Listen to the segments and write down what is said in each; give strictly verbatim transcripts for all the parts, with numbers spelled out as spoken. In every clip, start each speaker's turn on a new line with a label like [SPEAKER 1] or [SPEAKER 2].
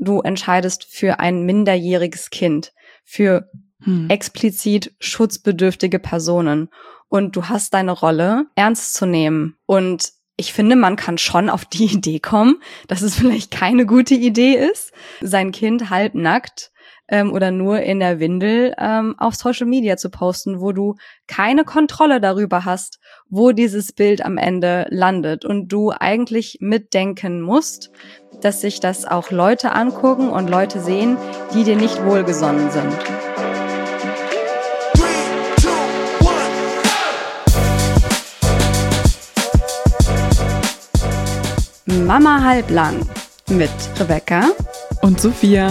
[SPEAKER 1] du entscheidest für ein minderjähriges Kind, für hm. explizit schutzbedürftige Personen. Und du hast deine Rolle ernst zu nehmen. Und ich finde, man kann schon auf die Idee kommen, dass es vielleicht keine gute Idee ist, sein Kind halbnackt ähm, oder nur in der Windel ähm, auf Social Media zu posten, wo du keine Kontrolle darüber hast, wo dieses Bild am Ende landet. Und du eigentlich mitdenken musst, dass sich das auch Leute angucken und Leute sehen, die dir nicht wohlgesonnen sind. Mama halblang mit Rebecca
[SPEAKER 2] und Sophia.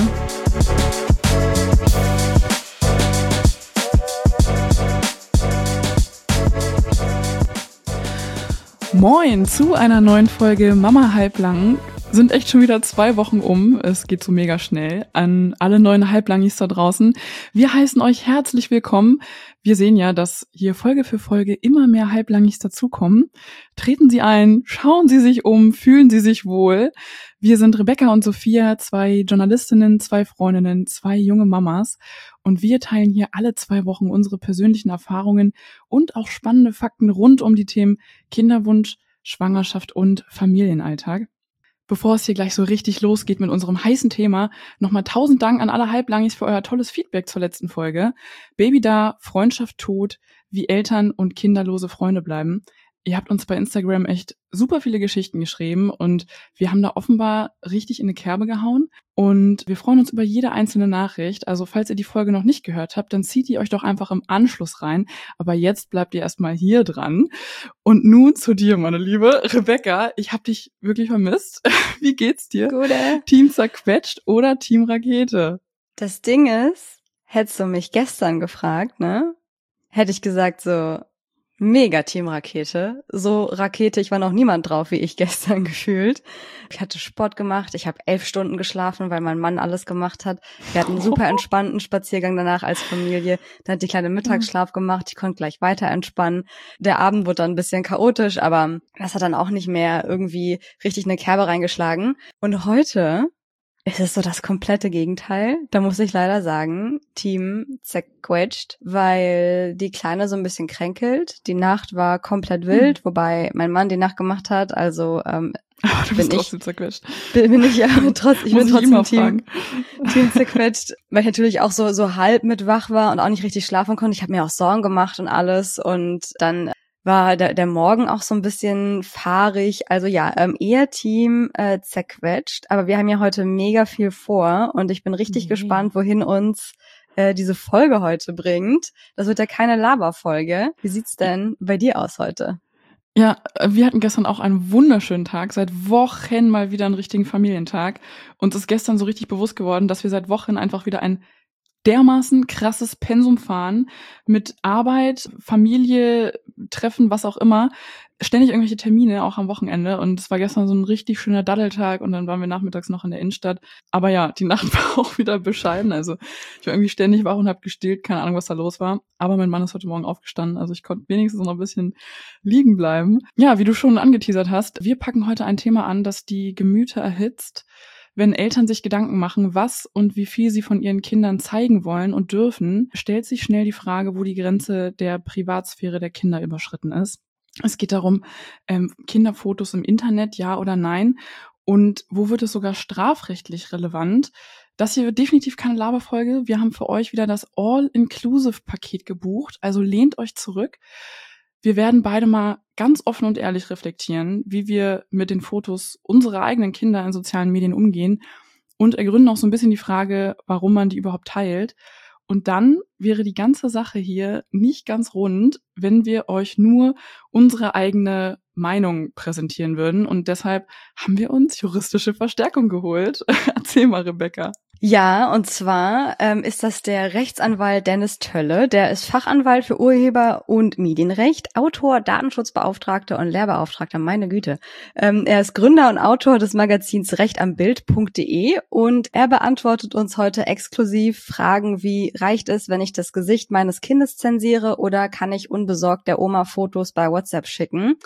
[SPEAKER 2] Moin zu einer neuen Folge Mama halblang. Sind echt schon wieder zwei Wochen um. Es geht so mega schnell. An alle neuen Halblangis da draußen. Wir heißen euch herzlich willkommen. Wir sehen ja, dass hier Folge für Folge immer mehr Halblangis dazukommen. Treten Sie ein, schauen Sie sich um, fühlen Sie sich wohl. Wir sind Rebecca und Sophia, zwei Journalistinnen, zwei Freundinnen, zwei junge Mamas. Und wir teilen hier alle zwei Wochen unsere persönlichen Erfahrungen und auch spannende Fakten rund um die Themen Kinderwunsch, Schwangerschaft und Familienalltag. Bevor es hier gleich so richtig losgeht mit unserem heißen Thema, nochmal tausend Dank an alle Halblangis für euer tolles Feedback zur letzten Folge. Baby da, Freundschaft tot, wie Eltern und kinderlose Freunde bleiben. Ihr habt uns bei Instagram echt super viele Geschichten geschrieben und wir haben da offenbar richtig in eine Kerbe gehauen. Und wir freuen uns über jede einzelne Nachricht. Also falls ihr die Folge noch nicht gehört habt, dann zieht ihr euch doch einfach im Anschluss rein. Aber jetzt bleibt ihr erstmal hier dran. Und nun zu dir, meine Liebe Rebecca. Ich hab dich wirklich vermisst. Wie geht's dir?
[SPEAKER 1] Gute.
[SPEAKER 2] Team zerquetscht oder Team Rakete?
[SPEAKER 1] Das Ding ist, hättest du mich gestern gefragt, ne? Hätte ich gesagt so, mega Team Rakete. So Rakete, ich war noch niemand drauf, wie ich gestern gefühlt. Ich hatte Sport gemacht, ich habe elf Stunden geschlafen, weil mein Mann alles gemacht hat. Wir hatten einen super entspannten Spaziergang danach als Familie. Dann hat die kleine Mittagsschlaf gemacht, ich konnte gleich weiter entspannen. Der Abend wurde dann ein bisschen chaotisch, aber das hat dann auch nicht mehr irgendwie richtig eine Kerbe reingeschlagen. Und heute ist es so das komplette Gegenteil. Da muss ich leider sagen, Team zerquetscht, weil die Kleine so ein bisschen kränkelt. Die Nacht war komplett wild, hm. wobei mein Mann die Nacht gemacht hat. Also ähm,
[SPEAKER 2] Aber du bist
[SPEAKER 1] bin
[SPEAKER 2] trotzdem
[SPEAKER 1] ich,
[SPEAKER 2] zerquetscht.
[SPEAKER 1] Bin, bin ich ja trotz, ich
[SPEAKER 2] muss
[SPEAKER 1] bin trotzdem
[SPEAKER 2] ich
[SPEAKER 1] Team, Team zerquetscht, weil ich natürlich auch so so halb mit wach war und auch nicht richtig schlafen konnte. Ich habe mir auch Sorgen gemacht und alles und dann war der, der Morgen auch so ein bisschen fahrig. Also ja, ähm, eher Team äh, zerquetscht. Aber wir haben ja heute mega viel vor und ich bin richtig mhm. gespannt, wohin uns äh, diese Folge heute bringt. Das wird ja keine Laberfolge. Wie sieht's denn bei dir aus heute?
[SPEAKER 2] Ja, wir hatten gestern auch einen wunderschönen Tag. Seit Wochen mal wieder einen richtigen Familientag. Uns ist gestern so richtig bewusst geworden, dass wir seit Wochen einfach wieder ein dermaßen krasses Pensum fahren mit Arbeit, Familie, Treffen, was auch immer, ständig irgendwelche Termine, auch am Wochenende und es war gestern so ein richtig schöner Daddeltag und dann waren wir nachmittags noch in der Innenstadt, aber ja, die Nacht war auch wieder bescheiden, also ich war irgendwie ständig wach und hab gestillt, keine Ahnung, was da los war, aber mein Mann ist heute Morgen aufgestanden, also ich konnte wenigstens noch ein bisschen liegen bleiben. Ja, wie du schon angeteasert hast, wir packen heute ein Thema an, das die Gemüter erhitzt, wenn Eltern sich Gedanken machen, was und wie viel sie von ihren Kindern zeigen wollen und dürfen, stellt sich schnell die Frage, wo die Grenze der Privatsphäre der Kinder überschritten ist. Es geht darum, ähm, Kinderfotos im Internet, ja oder nein? Und wo wird es sogar strafrechtlich relevant? Das hier wird definitiv keine Laberfolge. Wir haben für euch wieder das All-Inclusive-Paket gebucht, also lehnt euch zurück. Wir werden beide mal ganz offen und ehrlich reflektieren, wie wir mit den Fotos unserer eigenen Kinder in sozialen Medien umgehen und ergründen auch so ein bisschen die Frage, warum man die überhaupt teilt. Und dann wäre die ganze Sache hier nicht ganz rund, wenn wir euch nur unsere eigene Meinung präsentieren würden. Und deshalb haben wir uns juristische Verstärkung geholt. Erzähl mal, Rebecca.
[SPEAKER 1] Ja, und zwar ähm, ist das der Rechtsanwalt Dennis Tölle. Der ist Fachanwalt für Urheber- und Medienrecht, Autor, Datenschutzbeauftragter und Lehrbeauftragter, meine Güte. Ähm, er ist Gründer und Autor des Magazins rechtambild punkt de und er beantwortet uns heute exklusiv Fragen wie, reicht es, wenn ich das Gesicht meines Kindes zensiere oder kann ich unbesorgt der Oma Fotos bei WhatsApp schicken?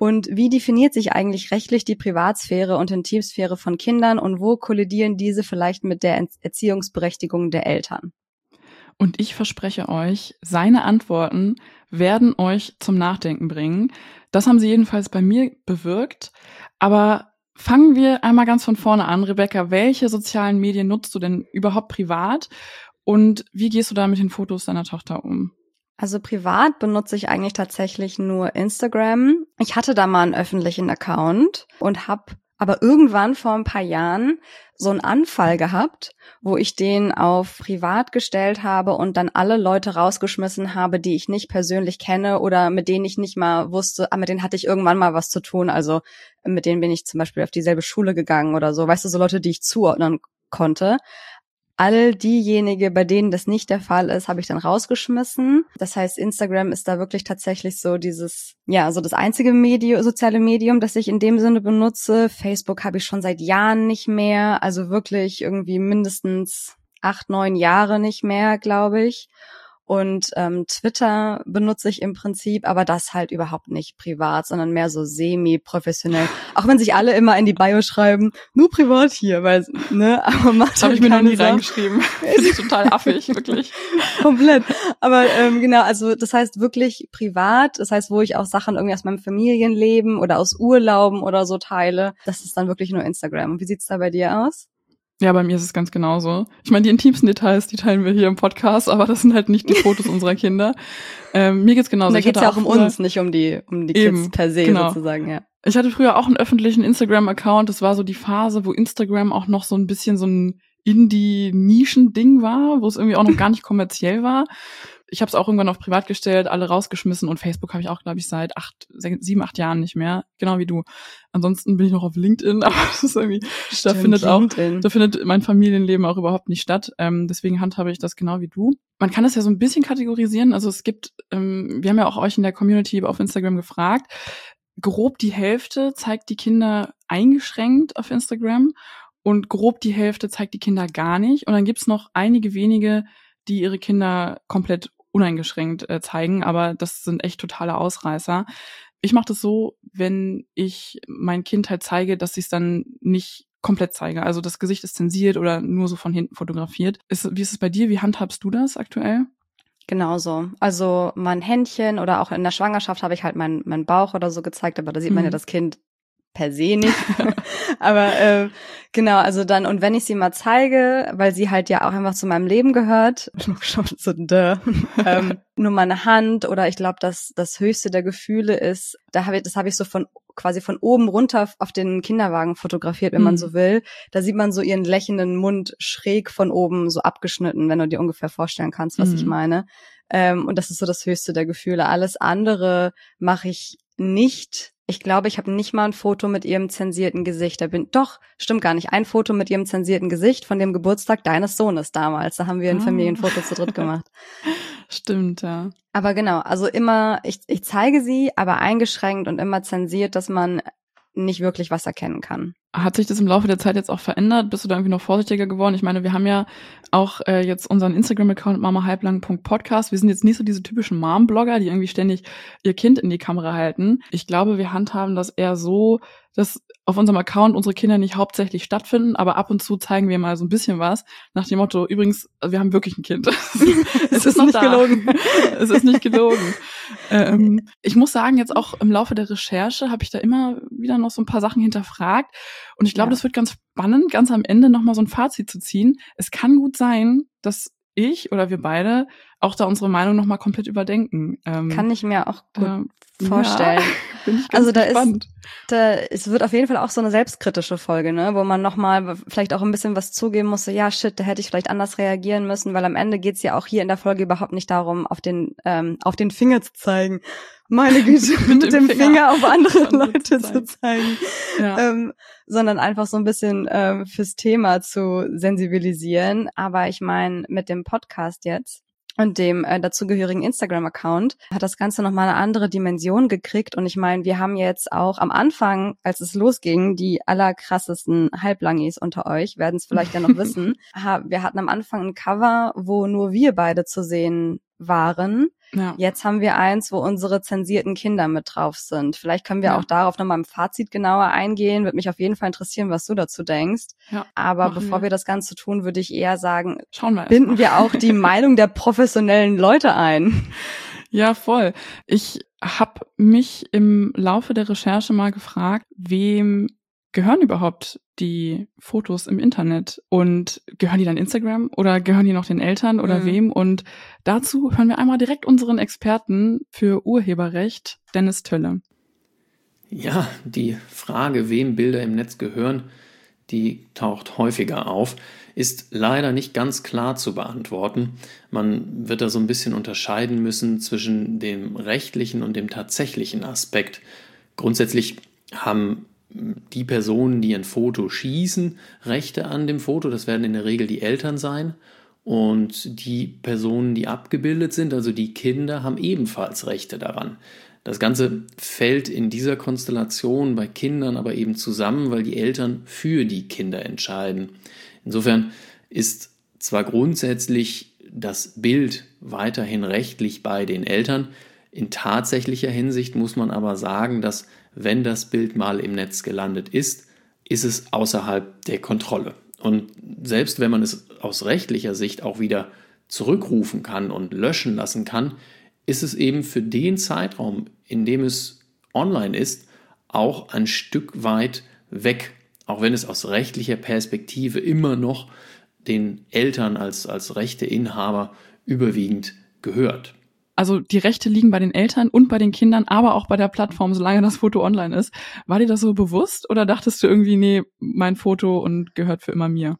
[SPEAKER 1] Und wie definiert sich eigentlich rechtlich die Privatsphäre und Intimsphäre von Kindern und wo kollidieren diese vielleicht mit der Erziehungsberechtigung der Eltern?
[SPEAKER 2] Und ich verspreche euch, seine Antworten werden euch zum Nachdenken bringen. Das haben sie jedenfalls bei mir bewirkt. Aber fangen wir einmal ganz von vorne an. Rebecca, welche sozialen Medien nutzt du denn überhaupt privat? Und wie gehst du da mit den Fotos deiner Tochter um?
[SPEAKER 1] Also privat benutze ich eigentlich tatsächlich nur Instagram. Ich hatte da mal einen öffentlichen Account und habe aber irgendwann vor ein paar Jahren so einen Anfall gehabt, wo ich den auf privat gestellt habe und dann alle Leute rausgeschmissen habe, die ich nicht persönlich kenne oder mit denen ich nicht mal wusste, ah, mit denen hatte ich irgendwann mal was zu tun. Also mit denen bin ich zum Beispiel auf dieselbe Schule gegangen oder so. Weißt du, so Leute, die ich zuordnen konnte. All diejenigen, bei denen das nicht der Fall ist, habe ich dann rausgeschmissen. Das heißt, Instagram ist da wirklich tatsächlich so dieses, ja, so das einzige Medium, soziale Medium, das ich in dem Sinne benutze. Facebook habe ich schon seit Jahren nicht mehr, also wirklich irgendwie mindestens acht, neun Jahre nicht mehr, glaube ich. Und ähm, Twitter benutze ich im Prinzip, aber das halt überhaupt nicht privat, sondern mehr so semi-professionell. Auch wenn sich alle immer in die Bio schreiben, nur privat hier, weil, ne, aber macht
[SPEAKER 2] das habe ich mir noch nie reingeschrieben. Das ist total affig, wirklich.
[SPEAKER 1] Komplett. Aber ähm, genau, also das heißt wirklich privat, das heißt, wo ich auch Sachen irgendwie aus meinem Familienleben oder aus Urlauben oder so teile, das ist dann wirklich nur Instagram. Und wie sieht's da bei dir aus?
[SPEAKER 2] Ja, bei mir ist es ganz genauso. Ich meine, die intimsten Details, die teilen wir hier im Podcast, aber das sind halt nicht die Fotos unserer Kinder. Ähm, mir geht's genauso.
[SPEAKER 1] Und da
[SPEAKER 2] ich
[SPEAKER 1] geht's ja auch um
[SPEAKER 2] früher,
[SPEAKER 1] uns, nicht um die um die
[SPEAKER 2] eben,
[SPEAKER 1] Kids per se
[SPEAKER 2] genau.
[SPEAKER 1] sozusagen, ja.
[SPEAKER 2] Ich hatte früher auch einen öffentlichen Instagram-Account. Das war so die Phase, wo Instagram auch noch so ein bisschen so ein Indie-Nischen-Ding war, wo es irgendwie auch noch gar nicht kommerziell war. Ich habe es auch irgendwann auf privat gestellt, alle rausgeschmissen und Facebook habe ich auch, glaube ich, seit acht, sieben, acht Jahren nicht mehr. Genau wie du. Ansonsten bin ich noch auf LinkedIn, aber das ist irgendwie, Stimmt, da findet auch, LinkedIn. da findet mein Familienleben auch überhaupt nicht statt. Ähm, deswegen handhabe ich das genau wie du. Man kann das ja so ein bisschen kategorisieren. Also es gibt, ähm, wir haben ja auch euch in der Community auf Instagram gefragt. Grob die Hälfte zeigt die Kinder eingeschränkt auf Instagram und grob die Hälfte zeigt die Kinder gar nicht. Und dann gibt's noch einige wenige, die ihre Kinder komplett uneingeschränkt äh, zeigen, aber das sind echt totale Ausreißer. Ich mache das so, wenn ich mein Kind halt zeige, dass ich es dann nicht komplett zeige. Also das Gesicht ist zensiert oder nur so von hinten fotografiert. Ist, wie ist es bei dir? Wie handhabst du das aktuell?
[SPEAKER 1] Genauso. Also mein Händchen oder auch in der Schwangerschaft habe ich halt meinen mein Bauch oder so gezeigt, aber da sieht man mhm. ja das Kind per se nicht. Aber äh, genau, also dann, und wenn ich sie mal zeige, weil sie halt ja auch einfach zu meinem Leben gehört, schon so duh, ähm, nur meine Hand oder ich glaube, dass das höchste der Gefühle ist, da habe ich, das habe ich so von quasi von oben runter auf den Kinderwagen fotografiert, wenn mhm. man so will. Da sieht man so ihren lächelnden Mund schräg von oben so abgeschnitten, wenn du dir ungefähr vorstellen kannst, was mhm. ich meine. Ähm, und das ist so das höchste der Gefühle. Alles andere mache ich nicht. Ich glaube, ich habe nicht mal ein Foto mit ihrem zensierten Gesicht. Da bin doch, stimmt gar nicht, ein Foto mit ihrem zensierten Gesicht von dem Geburtstag deines Sohnes damals. Da haben wir ein ah. Familienfoto zu dritt gemacht.
[SPEAKER 2] Stimmt, ja.
[SPEAKER 1] Aber genau, also immer, ich, ich zeige sie, aber eingeschränkt und immer zensiert, dass man nicht wirklich was erkennen kann.
[SPEAKER 2] Hat sich das im Laufe der Zeit jetzt auch verändert? Bist du da irgendwie noch vorsichtiger geworden? Ich meine, wir haben ja auch äh, jetzt unseren Instagram-Account mamahalblang punkt podcast. Wir sind jetzt nicht so diese typischen Mom-Blogger, die irgendwie ständig ihr Kind in die Kamera halten. Ich glaube, wir handhaben das eher so, dass auf unserem Account unsere Kinder nicht hauptsächlich stattfinden, aber ab und zu zeigen wir mal so ein bisschen was. Nach dem Motto, übrigens, wir haben wirklich ein Kind. es ist, es ist noch nicht da. gelogen. es ist nicht gelogen. ähm, ich muss sagen, jetzt auch im Laufe der Recherche habe ich da immer wieder noch so ein paar Sachen hinterfragt. Und ich glaube, ja. das wird ganz spannend, ganz am Ende nochmal so ein Fazit zu ziehen. Es kann gut sein, dass ich oder wir beide auch da unsere Meinung nochmal komplett überdenken. Ähm,
[SPEAKER 1] kann ich mir auch gut äh, vorstellen.
[SPEAKER 2] Ja, bin ich ganz
[SPEAKER 1] also da
[SPEAKER 2] gespannt.
[SPEAKER 1] ist, da, es wird auf jeden Fall auch so eine selbstkritische Folge, ne, wo man nochmal vielleicht auch ein bisschen was zugeben muss, so, ja, shit, da hätte ich vielleicht anders reagieren müssen, weil am Ende geht's ja auch hier in der Folge überhaupt nicht darum, auf den, ähm, auf den Finger zu zeigen. Meine Güte, mit, mit dem Finger, Finger auf andere Leute zu zeigen, zu zeigen. Ja. Ähm, sondern einfach so ein bisschen ähm, fürs Thema zu sensibilisieren. Aber ich meine, mit dem Podcast jetzt und dem äh, dazugehörigen Instagram-Account hat das Ganze nochmal eine andere Dimension gekriegt. Und ich meine, wir haben jetzt auch am Anfang, als es losging, die allerkrassesten Halblangis unter euch, werden es vielleicht ja noch wissen. Wir hatten am Anfang ein Cover, wo nur wir beide zu sehen waren.
[SPEAKER 2] Ja.
[SPEAKER 1] Jetzt haben wir eins, wo unsere zensierten Kinder mit drauf sind. Vielleicht können wir
[SPEAKER 2] Ja.
[SPEAKER 1] auch darauf nochmal im Fazit genauer eingehen. Würde mich auf jeden Fall interessieren, was du dazu denkst.
[SPEAKER 2] Ja,
[SPEAKER 1] Aber
[SPEAKER 2] machen
[SPEAKER 1] bevor
[SPEAKER 2] wir.
[SPEAKER 1] wir das Ganze tun, würde ich eher sagen,
[SPEAKER 2] Schauen wir erst
[SPEAKER 1] binden
[SPEAKER 2] mal.
[SPEAKER 1] wir auch die Meinung der professionellen Leute ein.
[SPEAKER 2] Ja, voll. Ich habe mich im Laufe der Recherche mal gefragt, wem gehören überhaupt die Fotos im Internet? Und gehören die dann Instagram oder gehören die noch den Eltern oder
[SPEAKER 1] Mhm.
[SPEAKER 2] wem? Und dazu hören wir einmal direkt unseren Experten für Urheberrecht, Dennis Tölle.
[SPEAKER 3] Ja, die Frage, wem Bilder im Netz gehören, die taucht häufiger auf, ist leider nicht ganz klar zu beantworten. Man wird da so ein bisschen unterscheiden müssen zwischen dem rechtlichen und dem tatsächlichen Aspekt. Grundsätzlich haben die Personen, die ein Foto schießen, Rechte an dem Foto. Das werden in der Regel die Eltern sein. Und die Personen, die abgebildet sind, also die Kinder, haben ebenfalls Rechte daran. Das Ganze fällt in dieser Konstellation bei Kindern aber eben zusammen, weil die Eltern für die Kinder entscheiden. Insofern ist zwar grundsätzlich das Bild weiterhin rechtlich bei den Eltern, in tatsächlicher Hinsicht muss man aber sagen, dass wenn das Bild mal im Netz gelandet ist, ist es außerhalb der Kontrolle. Und selbst wenn man es aus rechtlicher Sicht auch wieder zurückrufen kann und löschen lassen kann, ist es eben für den Zeitraum, in dem es online ist, auch ein Stück weit weg, auch wenn es aus rechtlicher Perspektive immer noch den Eltern als, als Rechteinhaber überwiegend gehört.
[SPEAKER 2] Also die Rechte liegen bei den Eltern und bei den Kindern, aber auch bei der Plattform, solange das Foto online ist. War dir das so bewusst oder dachtest du irgendwie, nee, mein Foto und gehört für immer mir?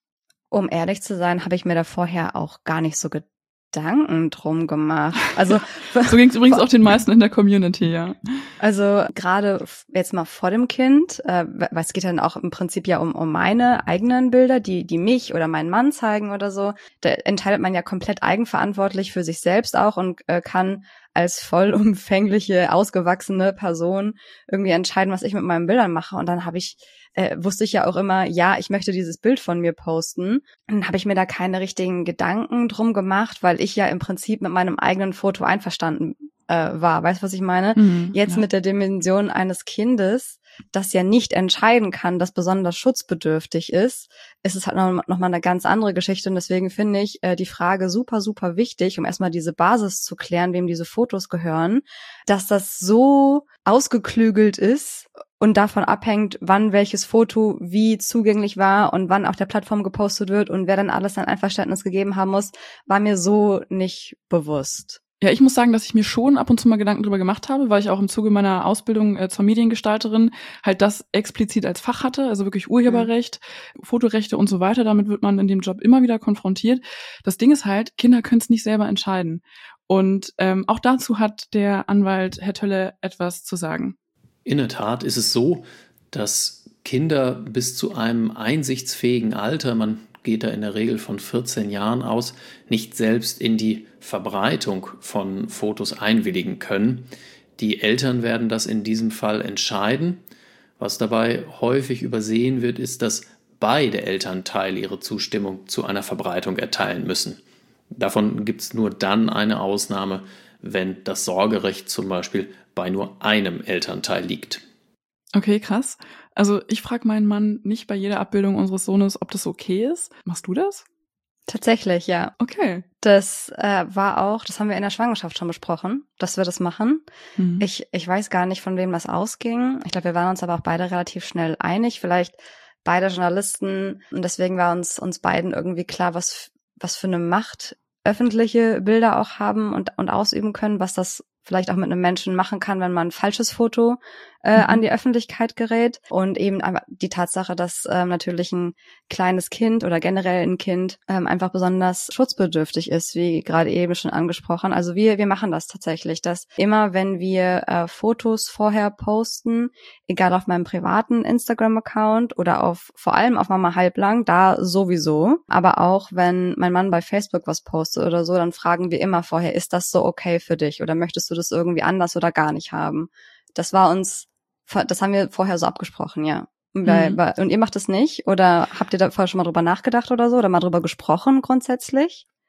[SPEAKER 1] Um ehrlich zu sein, habe ich mir da vorher auch gar nicht so Gedanken drum gemacht. Also
[SPEAKER 2] so ging es übrigens auch den meisten in der Community, ja.
[SPEAKER 1] Also gerade jetzt mal vor dem Kind, äh, weil es geht dann auch im Prinzip ja um, um meine eigenen Bilder, die die mich oder meinen Mann zeigen oder so. Da entscheidet man ja komplett eigenverantwortlich für sich selbst auch und äh, kann als vollumfängliche, ausgewachsene Person irgendwie entscheiden, was ich mit meinen Bildern mache. Und dann habe ich, äh, wusste ich ja auch immer, ja, ich möchte dieses Bild von mir posten. Und dann habe ich mir da keine richtigen Gedanken drum gemacht, weil ich ja im Prinzip mit meinem eigenen Foto einverstanden äh, war. Weißt du, was ich meine?
[SPEAKER 2] Mhm,
[SPEAKER 1] Jetzt
[SPEAKER 2] ja.
[SPEAKER 1] mit der Dimension eines Kindes, das ja nicht entscheiden kann, das besonders schutzbedürftig ist, ist es halt noch, noch mal eine ganz andere Geschichte. Und deswegen finde ich äh, die Frage super, super wichtig, um erstmal diese Basis zu klären, wem diese Fotos gehören, dass das so ausgeklügelt ist und davon abhängt, wann welches Foto wie zugänglich war und wann auf der Plattform gepostet wird und wer dann alles sein Einverständnis gegeben haben muss, war mir so nicht bewusst.
[SPEAKER 2] Ja, ich muss sagen, dass ich mir schon ab und zu mal Gedanken drüber gemacht habe, weil ich auch im Zuge meiner Ausbildung äh, zur Mediengestalterin halt das explizit als Fach hatte, also wirklich Urheberrecht, mhm. Fotorechte und so weiter. Damit wird man in dem Job immer wieder konfrontiert. Das Ding ist halt, Kinder können es nicht selber entscheiden. Und ähm, auch dazu hat der Anwalt Herr Tölle etwas zu sagen.
[SPEAKER 3] In der Tat ist es so, dass Kinder bis zu einem einsichtsfähigen Alter, man geht da in der Regel von vierzehn Jahren aus, nicht selbst in die Verbreitung von Fotos einwilligen können. Die Eltern werden das in diesem Fall entscheiden. Was dabei häufig übersehen wird, ist, dass beide Elternteile ihre Zustimmung zu einer Verbreitung erteilen müssen. Davon gibt es nur dann eine Ausnahme, wenn das Sorgerecht zum Beispiel bei nur einem Elternteil liegt.
[SPEAKER 2] Okay, krass. Also ich frage meinen Mann nicht bei jeder Abbildung unseres Sohnes, ob das okay ist. Machst du das?
[SPEAKER 1] Tatsächlich, ja.
[SPEAKER 2] Okay.
[SPEAKER 1] Das äh, war auch, das haben wir in der Schwangerschaft schon besprochen, dass wir das machen. Mhm. Ich ich weiß gar nicht, von wem das ausging. Ich glaube, wir waren uns aber auch beide relativ schnell einig. Vielleicht beide Journalisten. Und deswegen war uns uns beiden irgendwie klar, was was für eine Macht öffentliche Bilder auch haben und und ausüben können, was das vielleicht auch mit einem Menschen machen kann, wenn man ein falsches Foto äh, mhm. an die Öffentlichkeit gerät. Und eben die Tatsache, dass ähm, natürlich ein kleines Kind oder generell ein Kind ähm, einfach besonders schutzbedürftig ist, wie gerade eben schon angesprochen. Also wir wir machen das tatsächlich, dass immer, wenn wir äh, Fotos vorher posten, egal auf meinem privaten Instagram-Account oder auf vor allem auf Mama Halblang, da sowieso, aber auch wenn mein Mann bei Facebook was postet oder so, dann fragen wir immer vorher, ist das so okay für dich oder möchtest du das irgendwie anders oder gar nicht haben? Das war uns, das haben wir vorher so abgesprochen, ja. Weil,
[SPEAKER 2] Mhm.
[SPEAKER 1] weil, und ihr macht das nicht? Oder habt ihr da vorher schon mal drüber nachgedacht oder so? Oder mal drüber gesprochen grundsätzlich?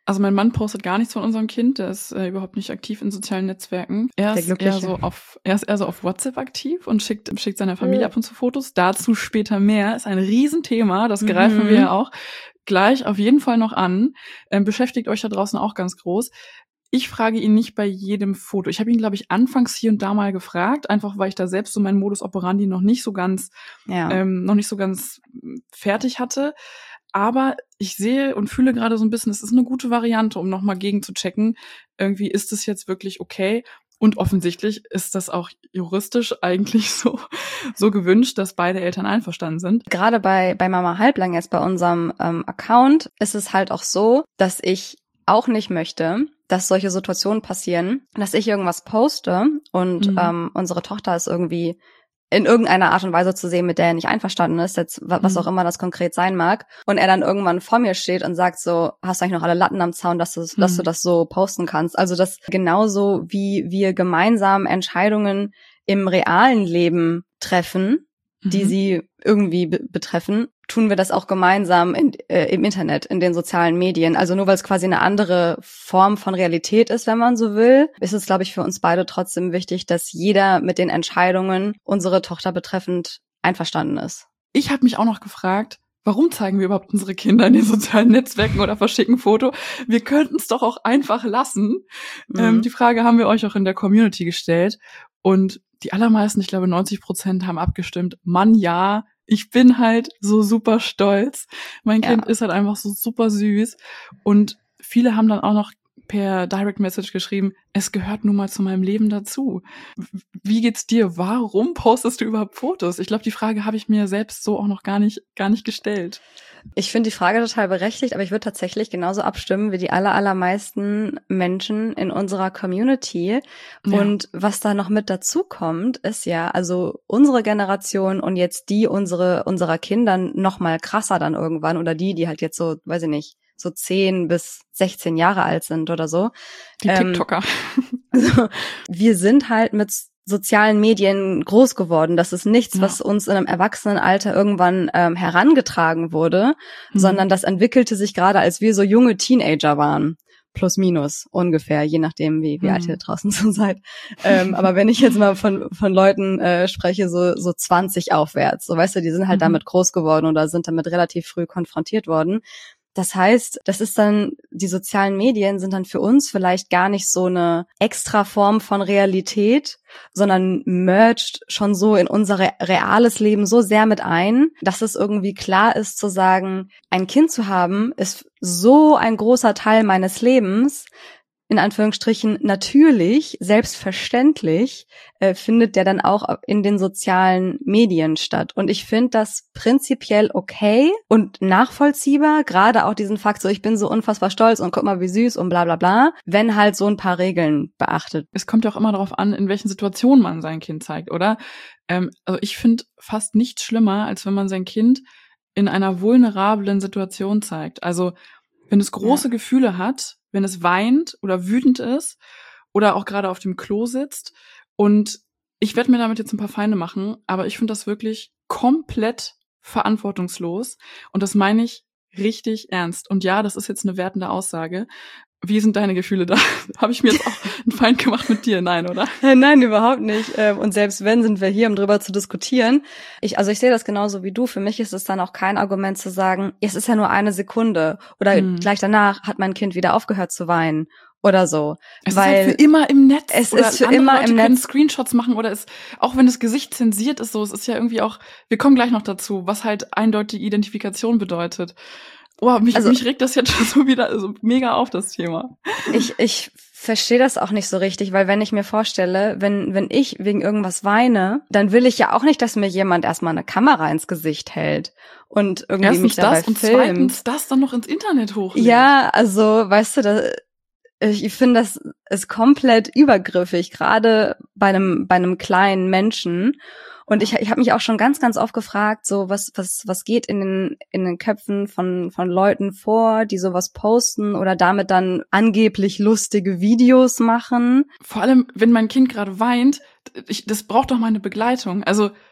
[SPEAKER 2] Also mein Mann postet gar nichts von unserem Kind, der ist äh, überhaupt nicht aktiv in sozialen Netzwerken. Er ist eher so auf, er ist eher so auf WhatsApp aktiv und schickt, schickt seiner Familie ja. ab und zu Fotos. Dazu später mehr. Ist ein Riesenthema, das greifen mhm. wir ja auch gleich auf jeden Fall noch an. Ähm, beschäftigt euch da draußen auch ganz groß. Ich frage ihn nicht bei jedem Foto. Ich habe ihn, glaube ich, anfangs hier und da mal gefragt, einfach weil ich da selbst so meinen Modus operandi noch nicht so ganz, ja. ähm, noch nicht so ganz fertig hatte. Aber ich sehe und fühle gerade so ein bisschen, es ist eine gute Variante, um nochmal gegen zu checken, irgendwie ist es jetzt wirklich okay? Und offensichtlich ist das auch juristisch eigentlich so, so gewünscht, dass beide Eltern einverstanden sind.
[SPEAKER 1] Gerade bei, bei Mama Halblang jetzt bei unserem ähm, Account ist es halt auch so, dass ich auch nicht möchte, dass solche Situationen passieren, dass ich irgendwas poste und mhm. ähm, unsere Tochter ist irgendwie in irgendeiner Art und Weise zu sehen, mit der er nicht einverstanden ist, jetzt was mhm. auch immer das konkret sein mag, und er dann irgendwann vor mir steht und sagt so, hast du eigentlich noch alle Latten am Zaun, dass du, mhm. dass du das so posten kannst? Also das genauso wie wir gemeinsam Entscheidungen im realen Leben treffen, mhm. die sie irgendwie be- betreffen, tun wir das auch gemeinsam in, äh, im Internet, in den sozialen Medien. Also nur weil es quasi eine andere Form von Realität ist, wenn man so will, ist es, glaube ich, für uns beide trotzdem wichtig, dass jeder mit den Entscheidungen unsere Tochter betreffend einverstanden ist.
[SPEAKER 2] Ich habe mich auch noch gefragt, warum zeigen wir überhaupt unsere Kinder in den sozialen Netzwerken oder verschicken Foto? Wir könnten es doch auch einfach lassen. Mhm. Ähm, die Frage haben wir euch auch in der Community gestellt. Und die allermeisten, ich glaube neunzig Prozent, haben abgestimmt, Mann, ja, ich bin halt so super stolz. Mein ja. Kind ist halt einfach so super süß. Und viele haben dann auch noch per Direct Message geschrieben, es gehört nun mal zu meinem Leben dazu. Wie geht's dir? Warum postest du überhaupt Fotos? Ich glaube, die Frage habe ich mir selbst so auch noch gar nicht, gar nicht gestellt.
[SPEAKER 1] Ich finde die Frage total berechtigt, aber ich würde tatsächlich genauso abstimmen wie die aller, allermeisten Menschen in unserer Community. Ja. Und was da noch mit dazu kommt, ist ja, also unsere Generation und jetzt die unsere unserer Kindern noch mal krasser dann irgendwann, oder die, die halt jetzt so, weiß ich nicht, so zehn bis sechzehn Jahre alt sind oder so.
[SPEAKER 2] Die TikToker.
[SPEAKER 1] Ähm, also, wir sind halt mit sozialen Medien groß geworden. Das ist nichts, ja. was uns in einem Erwachsenenalter irgendwann ähm, herangetragen wurde, mhm. sondern das entwickelte sich gerade, als wir so junge Teenager waren. Plus, minus, ungefähr, je nachdem, wie, wie mhm. alt ihr draußen so seid. Ähm, aber wenn ich jetzt mal von von Leuten äh, spreche, so so zwanzig aufwärts, so weißt du, die sind halt mhm. damit groß geworden oder sind damit relativ früh konfrontiert worden. Das heißt, das ist dann, die sozialen Medien sind dann für uns vielleicht gar nicht so eine extra Form von Realität, sondern merged schon so in unser reales Leben so sehr mit ein, dass es irgendwie klar ist zu sagen, ein Kind zu haben ist so ein großer Teil meines Lebens, in Anführungsstrichen natürlich, selbstverständlich, äh, findet der dann auch in den sozialen Medien statt. Und ich finde das prinzipiell okay und nachvollziehbar, gerade auch diesen Fakt, so ich bin so unfassbar stolz und guck mal, wie süß und bla bla bla, wenn halt so ein paar Regeln beachtet.
[SPEAKER 2] Es kommt ja auch immer darauf an, in welchen Situationen man sein Kind zeigt, oder? Ähm, also ich finde fast nichts schlimmer, als wenn man sein Kind in einer vulnerablen Situation zeigt. Also wenn es große ja. Gefühle hat, wenn es weint oder wütend ist oder auch gerade auf dem Klo sitzt. Und ich werde mir damit jetzt ein paar Feinde machen, aber ich finde das wirklich komplett verantwortungslos. Und das meine ich richtig ernst. Und ja, das ist jetzt eine wertende Aussage. Wie sind deine Gefühle da? Habe ich mir jetzt auch einen Feind gemacht mit dir? Nein, oder?
[SPEAKER 1] Nein, überhaupt nicht. Und selbst wenn, sind wir hier, um drüber zu diskutieren. Ich, also ich sehe das genauso wie du. Für mich ist es dann auch kein Argument zu sagen, es ist ja nur eine Sekunde oder hm. gleich danach hat mein Kind wieder aufgehört zu weinen oder so.
[SPEAKER 2] Es
[SPEAKER 1] Weil
[SPEAKER 2] ist halt für immer im Netz.
[SPEAKER 1] Es
[SPEAKER 2] oder
[SPEAKER 1] ist für immer
[SPEAKER 2] Leute
[SPEAKER 1] im
[SPEAKER 2] können
[SPEAKER 1] Netz.
[SPEAKER 2] Screenshots machen oder es, auch wenn das Gesicht zensiert ist, so, es ist ja irgendwie auch, wir kommen gleich noch dazu, was halt eindeutige Identifikation bedeutet. Oh, mich, also, mich regt das jetzt schon so wieder so mega auf, das Thema.
[SPEAKER 1] Ich, ich verstehe das auch nicht so richtig, weil wenn ich mir vorstelle, wenn, wenn ich wegen irgendwas weine, dann will ich ja auch nicht, dass mir jemand erstmal eine Kamera ins Gesicht hält und irgendwie
[SPEAKER 2] Erstens
[SPEAKER 1] mich dabei
[SPEAKER 2] das und
[SPEAKER 1] filmt.
[SPEAKER 2] zweitens das dann noch ins Internet hochlädt.
[SPEAKER 1] Ja, also, weißt du, da, ich finde, das ist komplett übergriffig, gerade bei einem, bei einem kleinen Menschen. Und ich, ich habe mich auch schon ganz, ganz oft gefragt, so was, was, was geht in den, in den Köpfen von, von Leuten vor, die sowas posten oder damit dann angeblich lustige Videos machen.
[SPEAKER 2] Vor allem, wenn mein Kind gerade weint, ich, das braucht doch mal eine Begleitung. Also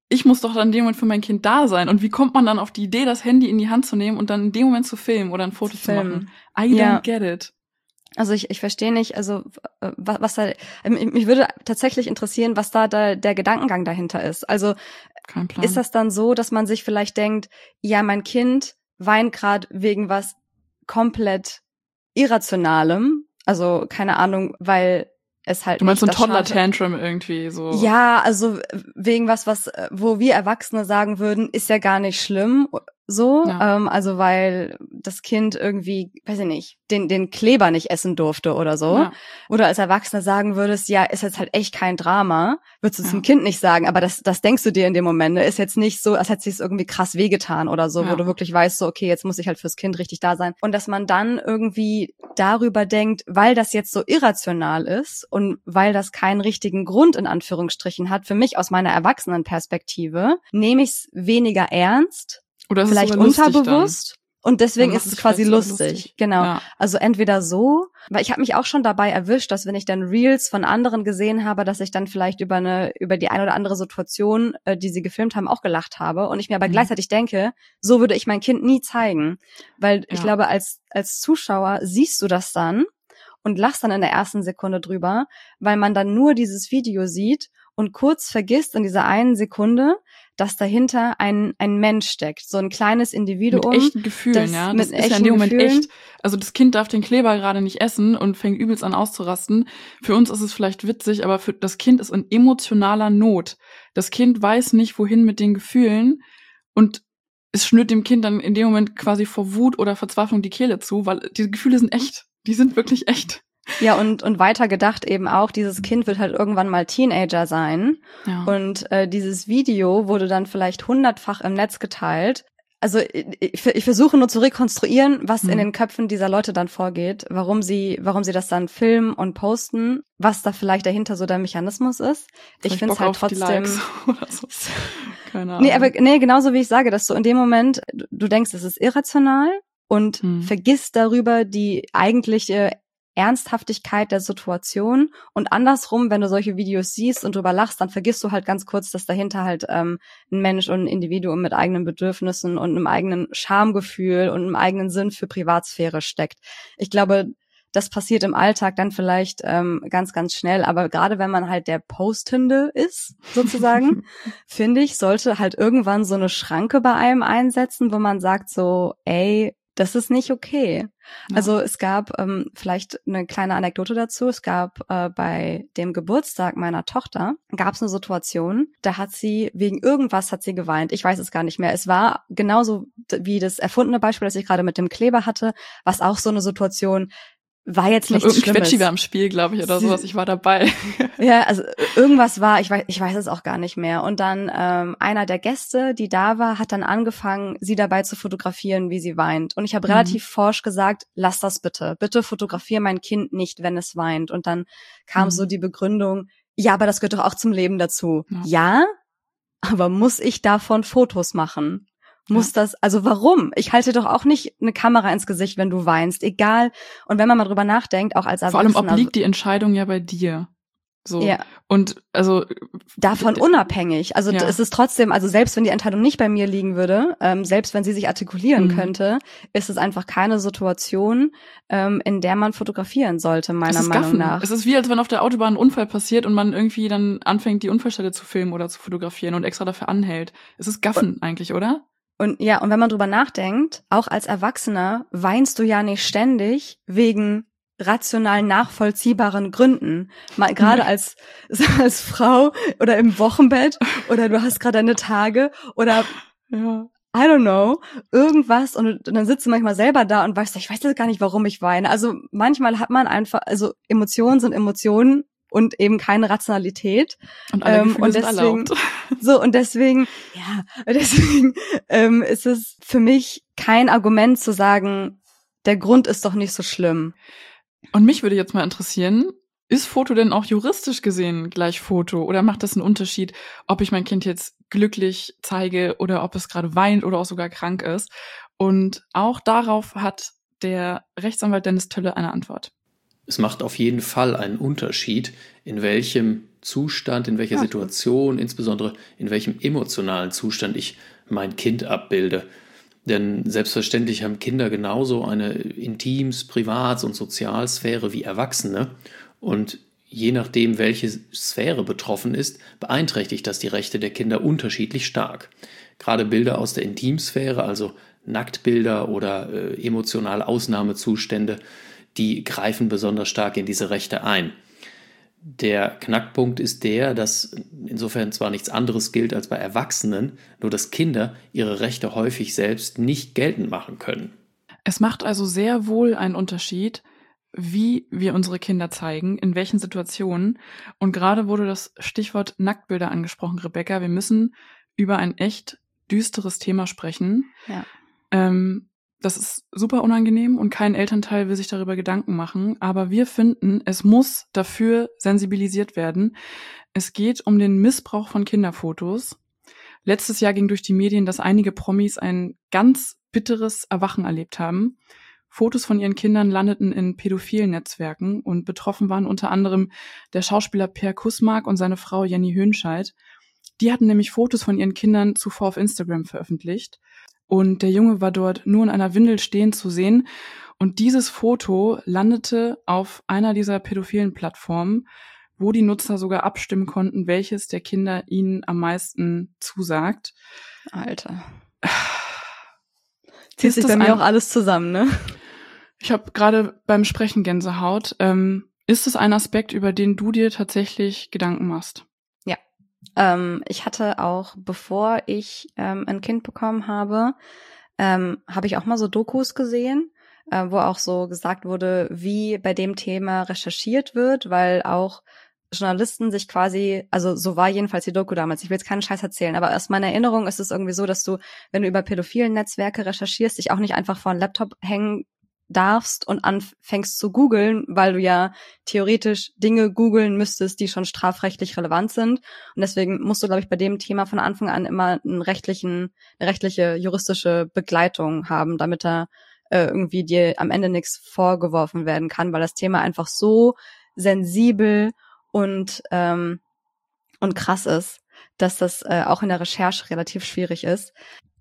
[SPEAKER 2] ich muss doch dann in dem Moment für mein Kind da sein. Und wie kommt man dann auf die Idee, das Handy in die Hand zu nehmen und dann in dem Moment zu filmen oder ein Foto zu machen? I don't
[SPEAKER 1] Ja.
[SPEAKER 2] get it.
[SPEAKER 1] Also ich, ich verstehe nicht, also äh, was, was da, mich würde tatsächlich interessieren, was da, da der Gedankengang dahinter ist. Also
[SPEAKER 2] Kein Plan.
[SPEAKER 1] ist das dann so, dass man sich vielleicht denkt, ja, mein Kind weint gerade wegen was komplett Irrationalem, also keine Ahnung, weil es halt
[SPEAKER 2] Du meinst so ein
[SPEAKER 1] nicht das Schade-
[SPEAKER 2] Toddler-Tantrum irgendwie so?
[SPEAKER 1] Ja, also wegen was, was, wo wir Erwachsene sagen würden, ist ja gar nicht schlimm, so,
[SPEAKER 2] Ja.
[SPEAKER 1] ähm, also weil das Kind irgendwie, weiß ich nicht, den den Kleber nicht essen durfte oder so.
[SPEAKER 2] Ja.
[SPEAKER 1] Oder als Erwachsener sagen würdest, ja, ist jetzt halt echt kein Drama, würdest du
[SPEAKER 2] Ja.
[SPEAKER 1] zum Kind nicht sagen, aber das das denkst du dir in dem Moment, ne? Ist jetzt nicht so, als hätte sich's irgendwie krass wehgetan oder so,
[SPEAKER 2] Ja.
[SPEAKER 1] wo du wirklich weißt, so, okay, jetzt muss ich halt fürs Kind richtig da sein. Und dass man dann irgendwie darüber denkt, weil das jetzt so irrational ist und weil das keinen richtigen Grund in Anführungsstrichen hat, für mich aus meiner Erwachsenenperspektive, nehme ich's weniger ernst,
[SPEAKER 2] Oder ist
[SPEAKER 1] vielleicht
[SPEAKER 2] es sogar lustig
[SPEAKER 1] unterbewusst. Und deswegen
[SPEAKER 2] Dann
[SPEAKER 1] ist
[SPEAKER 2] macht
[SPEAKER 1] es
[SPEAKER 2] es
[SPEAKER 1] quasi
[SPEAKER 2] vielleicht sogar
[SPEAKER 1] lustig.
[SPEAKER 2] lustig.
[SPEAKER 1] Genau.
[SPEAKER 2] Ja.
[SPEAKER 1] Also entweder so, weil ich habe mich auch schon dabei erwischt, dass wenn ich dann Reels von anderen gesehen habe, dass ich dann vielleicht über eine über die eine oder andere Situation, äh, die sie gefilmt haben, auch gelacht habe und ich mir aber
[SPEAKER 2] Mhm.
[SPEAKER 1] gleichzeitig denke, so würde ich mein Kind nie zeigen, weil ich
[SPEAKER 2] Ja.
[SPEAKER 1] glaube, als als Zuschauer siehst du das dann und lachst dann in der ersten Sekunde drüber, weil man dann nur dieses Video sieht und kurz vergisst in dieser einen Sekunde, dass dahinter ein ein Mensch steckt, so ein kleines Individuum.
[SPEAKER 2] Mit echten Gefühlen,
[SPEAKER 1] das
[SPEAKER 2] ja.
[SPEAKER 1] mit
[SPEAKER 2] Das ist ja in
[SPEAKER 1] echten
[SPEAKER 2] dem Moment
[SPEAKER 1] Gefühlen.
[SPEAKER 2] echt. Also das Kind darf den Kleber gerade nicht essen und fängt übelst an auszurasten. Für uns ist es vielleicht witzig, aber für das Kind ist in emotionaler Not. Das Kind weiß nicht, wohin mit den Gefühlen und es schnürt dem Kind dann in dem Moment quasi vor Wut oder Verzweiflung die Kehle zu, weil die Gefühle sind echt. Die sind wirklich echt.
[SPEAKER 1] Ja, und und weiter gedacht eben auch, dieses Kind wird halt irgendwann mal Teenager sein.
[SPEAKER 2] Ja.
[SPEAKER 1] Und äh, dieses Video wurde dann vielleicht hundertfach im Netz geteilt. Also ich, ich versuche nur zu rekonstruieren, was
[SPEAKER 2] Mhm.
[SPEAKER 1] in den Köpfen dieser Leute dann vorgeht, warum sie warum sie das dann filmen und posten, was da vielleicht dahinter so der Mechanismus ist. Ich
[SPEAKER 2] Vielleicht
[SPEAKER 1] finde es
[SPEAKER 2] Bock
[SPEAKER 1] halt
[SPEAKER 2] auf die
[SPEAKER 1] trotzdem.
[SPEAKER 2] Likes oder so. Keine Ahnung.
[SPEAKER 1] Nee, aber nee, genauso wie ich sage, dass du in dem Moment, du, du denkst, es ist irrational und
[SPEAKER 2] Hm.
[SPEAKER 1] vergisst darüber die eigentliche Ernsthaftigkeit der Situation und andersrum, wenn du solche Videos siehst und drüber lachst, dann vergisst du halt ganz kurz, dass dahinter halt ähm, ein Mensch und ein Individuum mit eigenen Bedürfnissen und einem eigenen Schamgefühl und einem eigenen Sinn für Privatsphäre steckt. Ich glaube, das passiert im Alltag dann vielleicht ähm, ganz, ganz schnell, aber gerade wenn man halt der Postende ist, sozusagen, finde ich, sollte halt irgendwann so eine Schranke bei einem einsetzen, wo man sagt so, ey, das ist nicht okay.
[SPEAKER 2] Ja.
[SPEAKER 1] Also es gab ähm, vielleicht eine kleine Anekdote dazu. Es gab äh, bei dem Geburtstag meiner Tochter, gab es eine Situation, da hat sie, wegen irgendwas hat sie geweint. Ich weiß es gar nicht mehr. Es war genauso wie das erfundene Beispiel, das ich gerade mit dem Kleber hatte, was auch so eine Situation, war jetzt
[SPEAKER 2] Ich glaub,
[SPEAKER 1] nichts
[SPEAKER 2] irgendein
[SPEAKER 1] Schlimmes.
[SPEAKER 2] Quetschi war im Spiel, glaube ich, oder
[SPEAKER 1] Sie-
[SPEAKER 2] sowas. Ich war dabei.
[SPEAKER 1] Ja, also irgendwas war, ich weiß, ich weiß es auch gar nicht mehr. Und dann ähm, einer der Gäste, die da war, hat dann angefangen, sie dabei zu fotografieren, wie sie weint. Und ich habe
[SPEAKER 2] Mhm.
[SPEAKER 1] relativ forsch gesagt, lass das bitte. Bitte fotografier mein Kind nicht, wenn es weint. Und dann kam
[SPEAKER 2] Mhm.
[SPEAKER 1] so die Begründung, ja, aber das gehört doch auch zum Leben dazu.
[SPEAKER 2] Ja.
[SPEAKER 1] Ja, aber muss ich davon Fotos machen? Muss das, also warum? Ich halte doch auch nicht eine Kamera ins Gesicht, wenn du weinst, egal. Und wenn man mal drüber nachdenkt, auch als
[SPEAKER 2] Vor
[SPEAKER 1] Erwachsener.
[SPEAKER 2] allem obliegt die Entscheidung ja bei dir. So.
[SPEAKER 1] Ja.
[SPEAKER 2] Und also
[SPEAKER 1] Davon
[SPEAKER 2] d-
[SPEAKER 1] unabhängig. Also
[SPEAKER 2] Ja.
[SPEAKER 1] es ist trotzdem, also selbst wenn die Entscheidung nicht bei mir liegen würde, ähm, selbst wenn sie sich artikulieren
[SPEAKER 2] Mhm.
[SPEAKER 1] könnte, ist es einfach keine Situation, ähm, in der man fotografieren sollte,
[SPEAKER 2] es
[SPEAKER 1] meiner
[SPEAKER 2] ist
[SPEAKER 1] Meinung
[SPEAKER 2] Gaffen.
[SPEAKER 1] nach.
[SPEAKER 2] Es ist wie, als wenn auf der Autobahn ein Unfall passiert und man irgendwie dann anfängt, die Unfallstelle zu filmen oder zu fotografieren und extra dafür anhält. Es ist Gaffen eigentlich, oder?
[SPEAKER 1] Und ja, und wenn man drüber nachdenkt, auch als Erwachsener weinst du ja nicht ständig wegen rational nachvollziehbaren Gründen. Mal gerade als als Frau oder im Wochenbett oder du hast gerade deine Tage oder
[SPEAKER 2] Ja.
[SPEAKER 1] I don't know, irgendwas und dann sitzt du manchmal selber da und weißt, ich weiß jetzt gar nicht, warum ich weine. Also manchmal hat man einfach, also Emotionen sind Emotionen und eben keine Rationalität.
[SPEAKER 2] Und alle
[SPEAKER 1] Ähm,
[SPEAKER 2] Gefühle
[SPEAKER 1] und
[SPEAKER 2] sind
[SPEAKER 1] deswegen-
[SPEAKER 2] erlaubt.
[SPEAKER 1] So, und deswegen, ja, deswegen ähm, ist es für mich kein Argument zu sagen, der Grund ist doch nicht so schlimm.
[SPEAKER 2] Und mich würde jetzt mal interessieren, ist Foto denn auch juristisch gesehen gleich Foto? Oder macht das einen Unterschied, ob ich mein Kind jetzt glücklich zeige oder ob es gerade weint oder auch sogar krank ist? Und auch darauf hat der Rechtsanwalt Dennis Tölle eine Antwort.
[SPEAKER 3] Es macht auf jeden Fall einen Unterschied, in welchem Zustand, in welcher ja. Situation, insbesondere in welchem emotionalen Zustand ich mein Kind abbilde. Denn selbstverständlich haben Kinder genauso eine Intims-, Privats- und Sozialsphäre wie Erwachsene. Und je nachdem, welche Sphäre betroffen ist, beeinträchtigt das die Rechte der Kinder unterschiedlich stark. Gerade Bilder aus der Intimsphäre, also Nacktbilder oder äh, emotionale Ausnahmezustände, die greifen besonders stark in diese Rechte ein. Der Knackpunkt ist der, dass insofern zwar nichts anderes gilt als bei Erwachsenen, nur dass Kinder ihre Rechte häufig selbst nicht geltend machen können.
[SPEAKER 2] Es macht also sehr wohl einen Unterschied, wie wir unsere Kinder zeigen, in welchen Situationen. Und gerade wurde das Stichwort Nacktbilder angesprochen, Rebecca. Wir müssen über ein echt düsteres Thema sprechen.
[SPEAKER 1] Ja.
[SPEAKER 2] Ähm, das ist super unangenehm und kein Elternteil will sich darüber Gedanken machen. Aber wir finden, es muss dafür sensibilisiert werden. Es geht um den Missbrauch von Kinderfotos. Letztes Jahr ging durch die Medien, dass einige Promis ein ganz bitteres Erwachen erlebt haben. Fotos von ihren Kindern landeten in pädophilen Netzwerken und betroffen waren unter anderem der Schauspieler Per Kussmark und seine Frau Jenny Höhnscheid. Die hatten nämlich Fotos von ihren Kindern zuvor auf Instagram veröffentlicht. Und der Junge war dort nur in einer Windel stehend zu sehen. Und dieses Foto landete auf einer dieser pädophilen Plattformen, wo die Nutzer sogar abstimmen konnten, welches der Kinder ihnen am meisten zusagt.
[SPEAKER 1] Alter. Zieht sich bei mir auch alles zusammen, ne?
[SPEAKER 2] Ich habe gerade beim Sprechen Gänsehaut. Ähm, ist es ein Aspekt, über den du dir tatsächlich Gedanken machst?
[SPEAKER 1] Ja. Ähm, ich hatte auch, bevor ich ähm, ein Kind bekommen habe, ähm, habe ich auch mal so Dokus gesehen, äh, wo auch so gesagt wurde, wie bei dem Thema recherchiert wird, weil auch Journalisten sich quasi, also so war jedenfalls die Doku damals, ich will jetzt keinen Scheiß erzählen, aber aus meiner Erinnerung ist es irgendwie so, dass du, wenn du über pädophilen Netzwerke recherchierst, dich auch nicht einfach vor einen Laptop hängen darfst und anfängst zu googeln, weil du ja theoretisch Dinge googeln müsstest, die schon strafrechtlich relevant sind. Und deswegen musst du, glaube ich, bei dem Thema von Anfang an immer einen rechtlichen, eine rechtliche, juristische Begleitung haben, damit da äh, irgendwie dir am Ende nichts vorgeworfen werden kann, weil das Thema einfach so sensibel und ähm, und krass ist, dass das äh, auch in der Recherche relativ schwierig ist.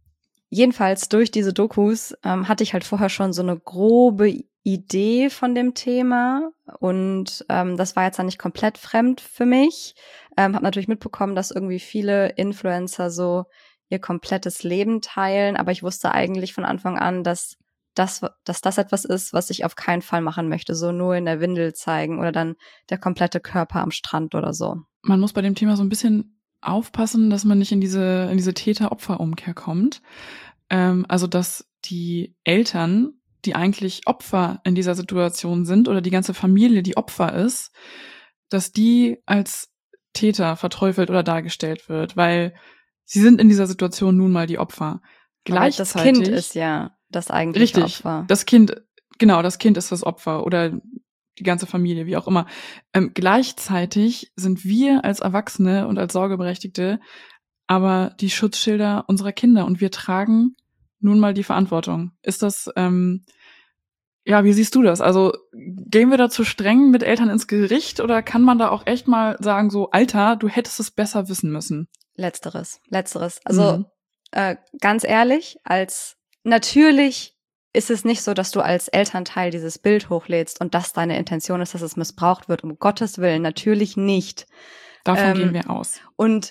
[SPEAKER 1] Jedenfalls durch diese Dokus ähm, hatte ich halt vorher schon so eine grobe Idee von dem Thema und ähm, das war jetzt dann nicht komplett fremd für mich. Ähm, habe natürlich mitbekommen, dass irgendwie viele Influencer so ihr komplettes Leben teilen, aber ich wusste eigentlich von Anfang an, dass das, dass das etwas ist, was ich auf keinen Fall machen möchte, so nur in der Windel zeigen oder dann der komplette Körper am Strand oder so.
[SPEAKER 2] Man muss bei dem Thema so ein bisschen aufpassen, dass man nicht in diese in diese Täter-Opfer-Umkehr kommt. Ähm, also dass die Eltern, die eigentlich Opfer in dieser Situation sind oder die ganze Familie, die Opfer ist, dass die als Täter verteufelt oder dargestellt wird, weil sie sind in dieser Situation nun mal die Opfer. Gleichzeitig,
[SPEAKER 1] das Kind ist ja das eigentliche
[SPEAKER 2] richtig,
[SPEAKER 1] Opfer.
[SPEAKER 2] Das Kind, genau, das Kind ist das Opfer oder die ganze Familie, wie auch immer. Ähm, gleichzeitig sind wir als Erwachsene und als Sorgeberechtigte aber die Schutzschilder unserer Kinder und wir tragen nun mal die Verantwortung. Ist das, ähm, ja, wie siehst du das? Also gehen wir da zu streng mit Eltern ins Gericht oder kann man da auch echt mal sagen, so, Alter, du hättest es besser wissen müssen?
[SPEAKER 1] Letzteres, letzteres. Also
[SPEAKER 2] Mhm.
[SPEAKER 1] äh, ganz ehrlich, als natürlich ist es nicht so, dass du als Elternteil dieses Bild hochlädst und das deine Intention ist, dass es missbraucht wird. Um Gottes Willen, natürlich nicht.
[SPEAKER 2] Davon
[SPEAKER 1] Ähm,
[SPEAKER 2] gehen wir aus.
[SPEAKER 1] Und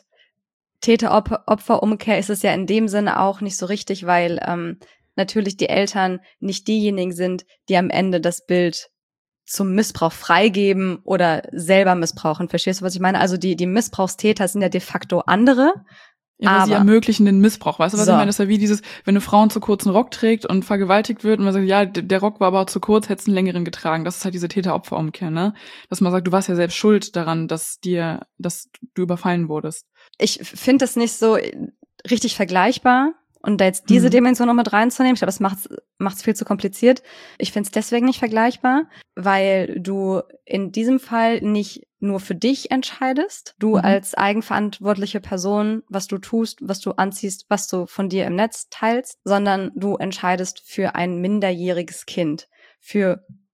[SPEAKER 1] Täter-Opfer-Umkehr ist es ja in dem Sinne auch nicht so richtig, weil ähm, natürlich die Eltern nicht diejenigen sind, die am Ende das Bild zum Missbrauch freigeben oder selber missbrauchen. Verstehst du, was ich meine? Also die die Missbrauchstäter sind ja de facto andere.
[SPEAKER 2] Ja, aber, aber sie ermöglichen den Missbrauch. Weißt du, was
[SPEAKER 1] so.
[SPEAKER 2] ich meine? Das ist ja wie dieses, wenn eine Frau einen zu kurzen Rock trägt und vergewaltigt wird und man sagt, ja, der Rock war aber zu kurz, hättest einen längeren getragen. Das ist halt diese Täter-Opfer-Umkehr, ne? Dass man sagt, du warst ja selbst schuld daran, dass dir, dass du überfallen wurdest.
[SPEAKER 1] Ich finde das nicht so richtig vergleichbar. Und da jetzt diese mhm. Dimension noch mit reinzunehmen, ich glaube, das macht's macht's viel zu kompliziert. Ich finde es deswegen nicht vergleichbar, weil du in diesem Fall nicht nur für dich entscheidest, du mhm. als eigenverantwortliche Person, was du tust, was du anziehst, was du von dir im Netz teilst, sondern du entscheidest für ein minderjähriges Kind, für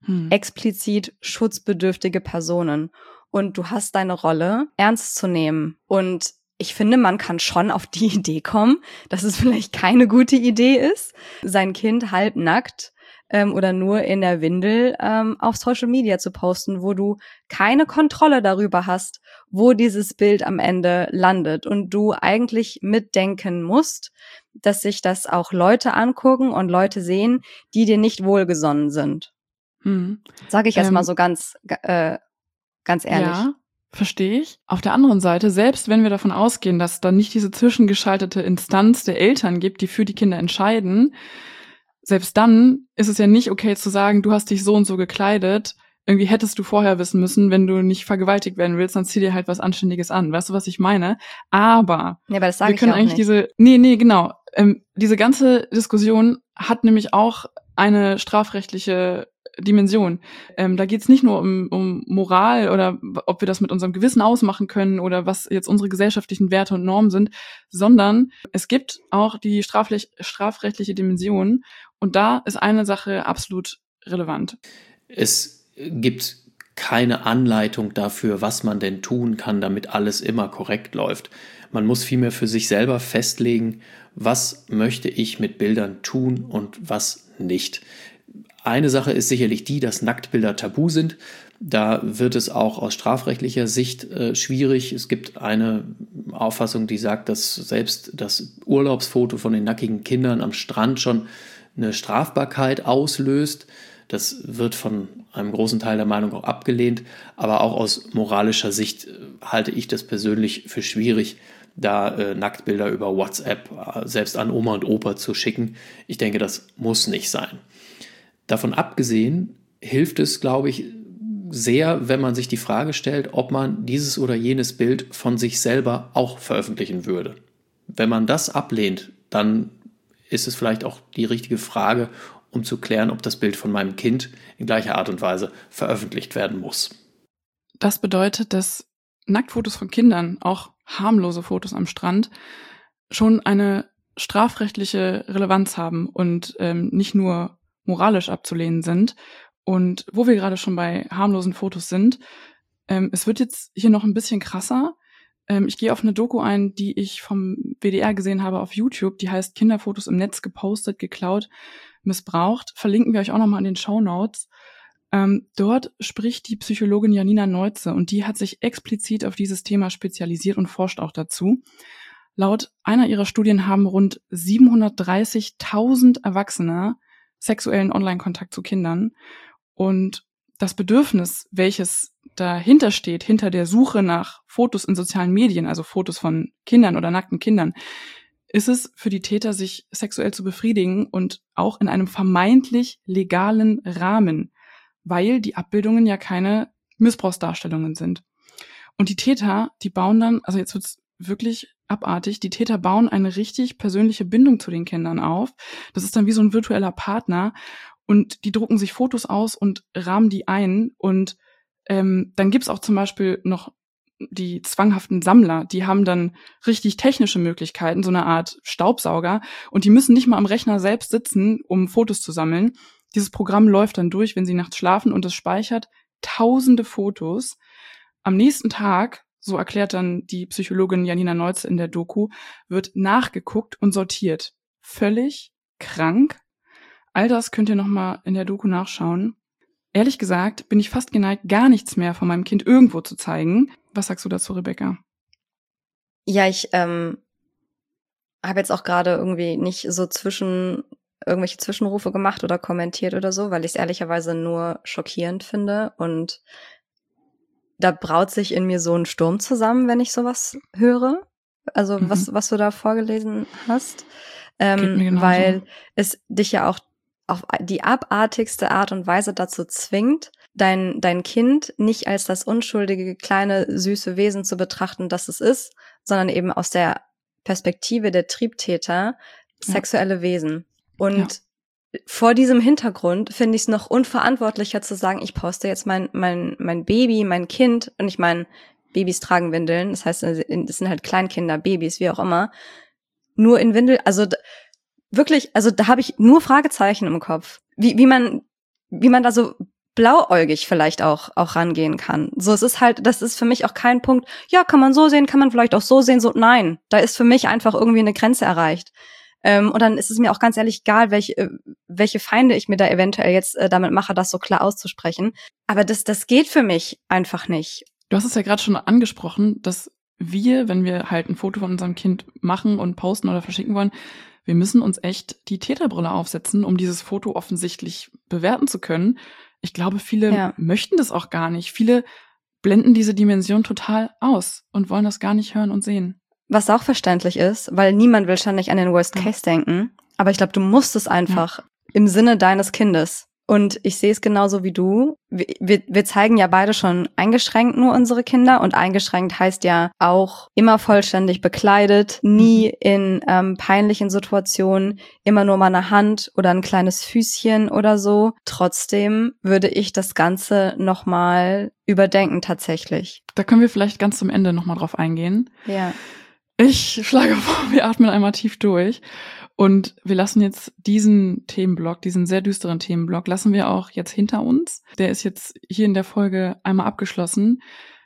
[SPEAKER 1] hm. explizit schutzbedürftige Personen. Und du hast deine Rolle ernst zu nehmen. Und ich finde, man kann schon auf die Idee kommen, dass es vielleicht keine gute Idee ist, sein Kind halbnackt ähm, oder nur in der Windel ähm, auf Social Media zu posten, wo du keine Kontrolle darüber hast, wo dieses Bild am Ende landet. Und du eigentlich mitdenken musst, dass sich das auch Leute angucken und Leute sehen, die dir nicht wohlgesonnen sind. Hm. Sage ich jetzt ähm, mal so ganz, äh, ganz ehrlich.
[SPEAKER 2] Ja, verstehe ich. Auf der anderen Seite, selbst wenn wir davon ausgehen, dass es da nicht diese zwischengeschaltete Instanz der Eltern gibt, die für die Kinder entscheiden, selbst dann ist es ja nicht okay zu sagen, du hast dich so und so gekleidet. Irgendwie hättest du vorher wissen müssen, wenn du nicht vergewaltigt werden willst, dann zieh dir halt was Anständiges an. Weißt du, was ich meine? Aber,
[SPEAKER 1] ja, aber das sag
[SPEAKER 2] wir können
[SPEAKER 1] ich auch
[SPEAKER 2] eigentlich
[SPEAKER 1] nicht.
[SPEAKER 2] diese, nee, nee, genau. Ähm, diese ganze Diskussion hat nämlich auch eine strafrechtliche Dimension. Ähm, da geht's nicht nur um, um Moral oder ob wir das mit unserem Gewissen ausmachen können oder was jetzt unsere gesellschaftlichen Werte und Normen sind, sondern es gibt auch die straflich, strafrechtliche Dimension und da ist eine Sache absolut relevant.
[SPEAKER 3] Es gibt keine Anleitung dafür, was man denn tun kann, damit alles immer korrekt läuft. Man muss vielmehr für sich selber festlegen, was möchte ich mit Bildern tun und was nicht. Eine Sache ist sicherlich die, dass Nacktbilder tabu sind. Da wird es auch aus strafrechtlicher Sicht äh, schwierig. Es gibt eine Auffassung, die sagt, dass selbst das Urlaubsfoto von den nackigen Kindern am Strand schon eine Strafbarkeit auslöst. Das wird von einem großen Teil der Meinung auch abgelehnt. Aber auch aus moralischer Sicht äh, halte ich das persönlich für schwierig, da äh, Nacktbilder über WhatsApp äh, selbst an Oma und Opa zu schicken. Ich denke, das muss nicht sein. Davon abgesehen hilft es, glaube ich, sehr, wenn man sich die Frage stellt, ob man dieses oder jenes Bild von sich selber auch veröffentlichen würde. Wenn man das ablehnt, dann ist es vielleicht auch die richtige Frage, um zu klären, ob das Bild von meinem Kind in gleicher Art und Weise veröffentlicht werden muss.
[SPEAKER 2] Das bedeutet, dass Nacktfotos von Kindern, auch harmlose Fotos am Strand, schon eine strafrechtliche Relevanz haben und ähm, nicht nur moralisch abzulehnen sind. Und wo wir gerade schon bei harmlosen Fotos sind, ähm, es wird jetzt hier noch ein bisschen krasser. Ähm, ich gehe auf eine Doku ein, die ich vom W D R gesehen habe auf YouTube, die heißt Kinderfotos im Netz gepostet, geklaut, missbraucht. Verlinken wir euch auch nochmal in den Shownotes. Ähm, dort spricht die Psychologin Janina Neuze und die hat sich explizit auf dieses Thema spezialisiert und forscht auch dazu. Laut einer ihrer Studien haben rund siebenhundertdreißigtausend Erwachsene sexuellen Online-Kontakt zu Kindern. Und das Bedürfnis, welches dahinter steht, hinter der Suche nach Fotos in sozialen Medien, also Fotos von Kindern oder nackten Kindern, ist es für die Täter, sich sexuell zu befriedigen und auch in einem vermeintlich legalen Rahmen, weil die Abbildungen ja keine Missbrauchsdarstellungen sind. Und die Täter, die bauen dann, also jetzt wird's wirklich abartig, die Täter bauen eine richtig persönliche Bindung zu den Kindern auf. Das ist dann wie so ein virtueller Partner und die drucken sich Fotos aus und rahmen die ein und ähm, dann gibt's auch zum Beispiel noch die zwanghaften Sammler, die haben dann richtig technische Möglichkeiten, so eine Art Staubsauger und die müssen nicht mal am Rechner selbst sitzen, um Fotos zu sammeln. Dieses Programm läuft dann durch, wenn sie nachts schlafen und es speichert tausende Fotos. Am nächsten Tag, so erklärt dann die Psychologin Janina Neuze in der Doku, wird nachgeguckt und sortiert. Völlig krank. All das könnt ihr nochmal in der Doku nachschauen. Ehrlich gesagt bin ich fast geneigt, gar nichts mehr von meinem Kind irgendwo zu zeigen. Was sagst du dazu, Rebecca?
[SPEAKER 1] Ja, ich ähm, habe jetzt auch gerade irgendwie nicht so zwischen irgendwelche Zwischenrufe gemacht oder kommentiert oder so, weil ich es ehrlicherweise nur schockierend finde und da braut sich in mir so ein Sturm zusammen, wenn ich sowas höre. Also mhm. was was du da vorgelesen hast, ähm, weil es dich ja auch auf die abartigste Art und Weise dazu zwingt, dein dein Kind nicht als das unschuldige, kleine, süße Wesen zu betrachten, das es ist, sondern eben aus der Perspektive der Triebtäter ja. sexuelle Wesen. Und ja. vor diesem Hintergrund finde ich es noch unverantwortlicher zu sagen, ich poste jetzt mein mein mein Baby, mein Kind, und ich meine, Babys tragen Windeln, das heißt, das sind halt Kleinkinder, Babys, wie auch immer, nur in Windel, also wirklich, also da habe ich nur Fragezeichen im Kopf, wie wie man wie man da so blauäugig vielleicht auch auch rangehen kann. So, es ist halt, das ist für mich auch kein Punkt, ja, kann man so sehen, kann man vielleicht auch so sehen, so, nein, da ist für mich einfach irgendwie eine Grenze erreicht. Ähm, und dann ist es mir auch ganz ehrlich egal, welche äh, welche Feinde ich mir da eventuell jetzt äh, damit mache, das so klar auszusprechen. Aber das das geht für mich einfach nicht.
[SPEAKER 2] Du hast es ja gerade schon angesprochen, dass wir, wenn wir halt ein Foto von unserem Kind machen und posten oder verschicken wollen, wir müssen uns echt die Täterbrille aufsetzen, um dieses Foto offensichtlich bewerten zu können. Ich glaube, viele
[SPEAKER 1] Ja.
[SPEAKER 2] möchten das auch gar nicht. Viele blenden diese Dimension total aus und wollen das gar nicht hören und sehen.
[SPEAKER 1] Was auch verständlich ist, weil niemand will ständig an den Worst
[SPEAKER 2] Ja.
[SPEAKER 1] Case denken. Aber ich glaube, du musst es einfach im Sinne deines Kindes. Und ich sehe es genauso wie du. Wir, wir, wir zeigen ja beide schon eingeschränkt nur unsere Kinder. Und eingeschränkt heißt ja auch immer vollständig bekleidet, nie
[SPEAKER 2] Mhm.
[SPEAKER 1] in ähm, peinlichen Situationen, immer nur mal eine Hand oder ein kleines Füßchen oder so. Trotzdem würde ich das Ganze nochmal überdenken tatsächlich.
[SPEAKER 2] Da können wir vielleicht ganz zum Ende nochmal drauf eingehen.
[SPEAKER 1] Ja.
[SPEAKER 2] Ich schlage vor, wir atmen einmal tief durch und wir lassen jetzt diesen Themenblock, diesen sehr düsteren Themenblock, lassen wir auch jetzt hinter uns. Der ist jetzt hier in der Folge einmal abgeschlossen.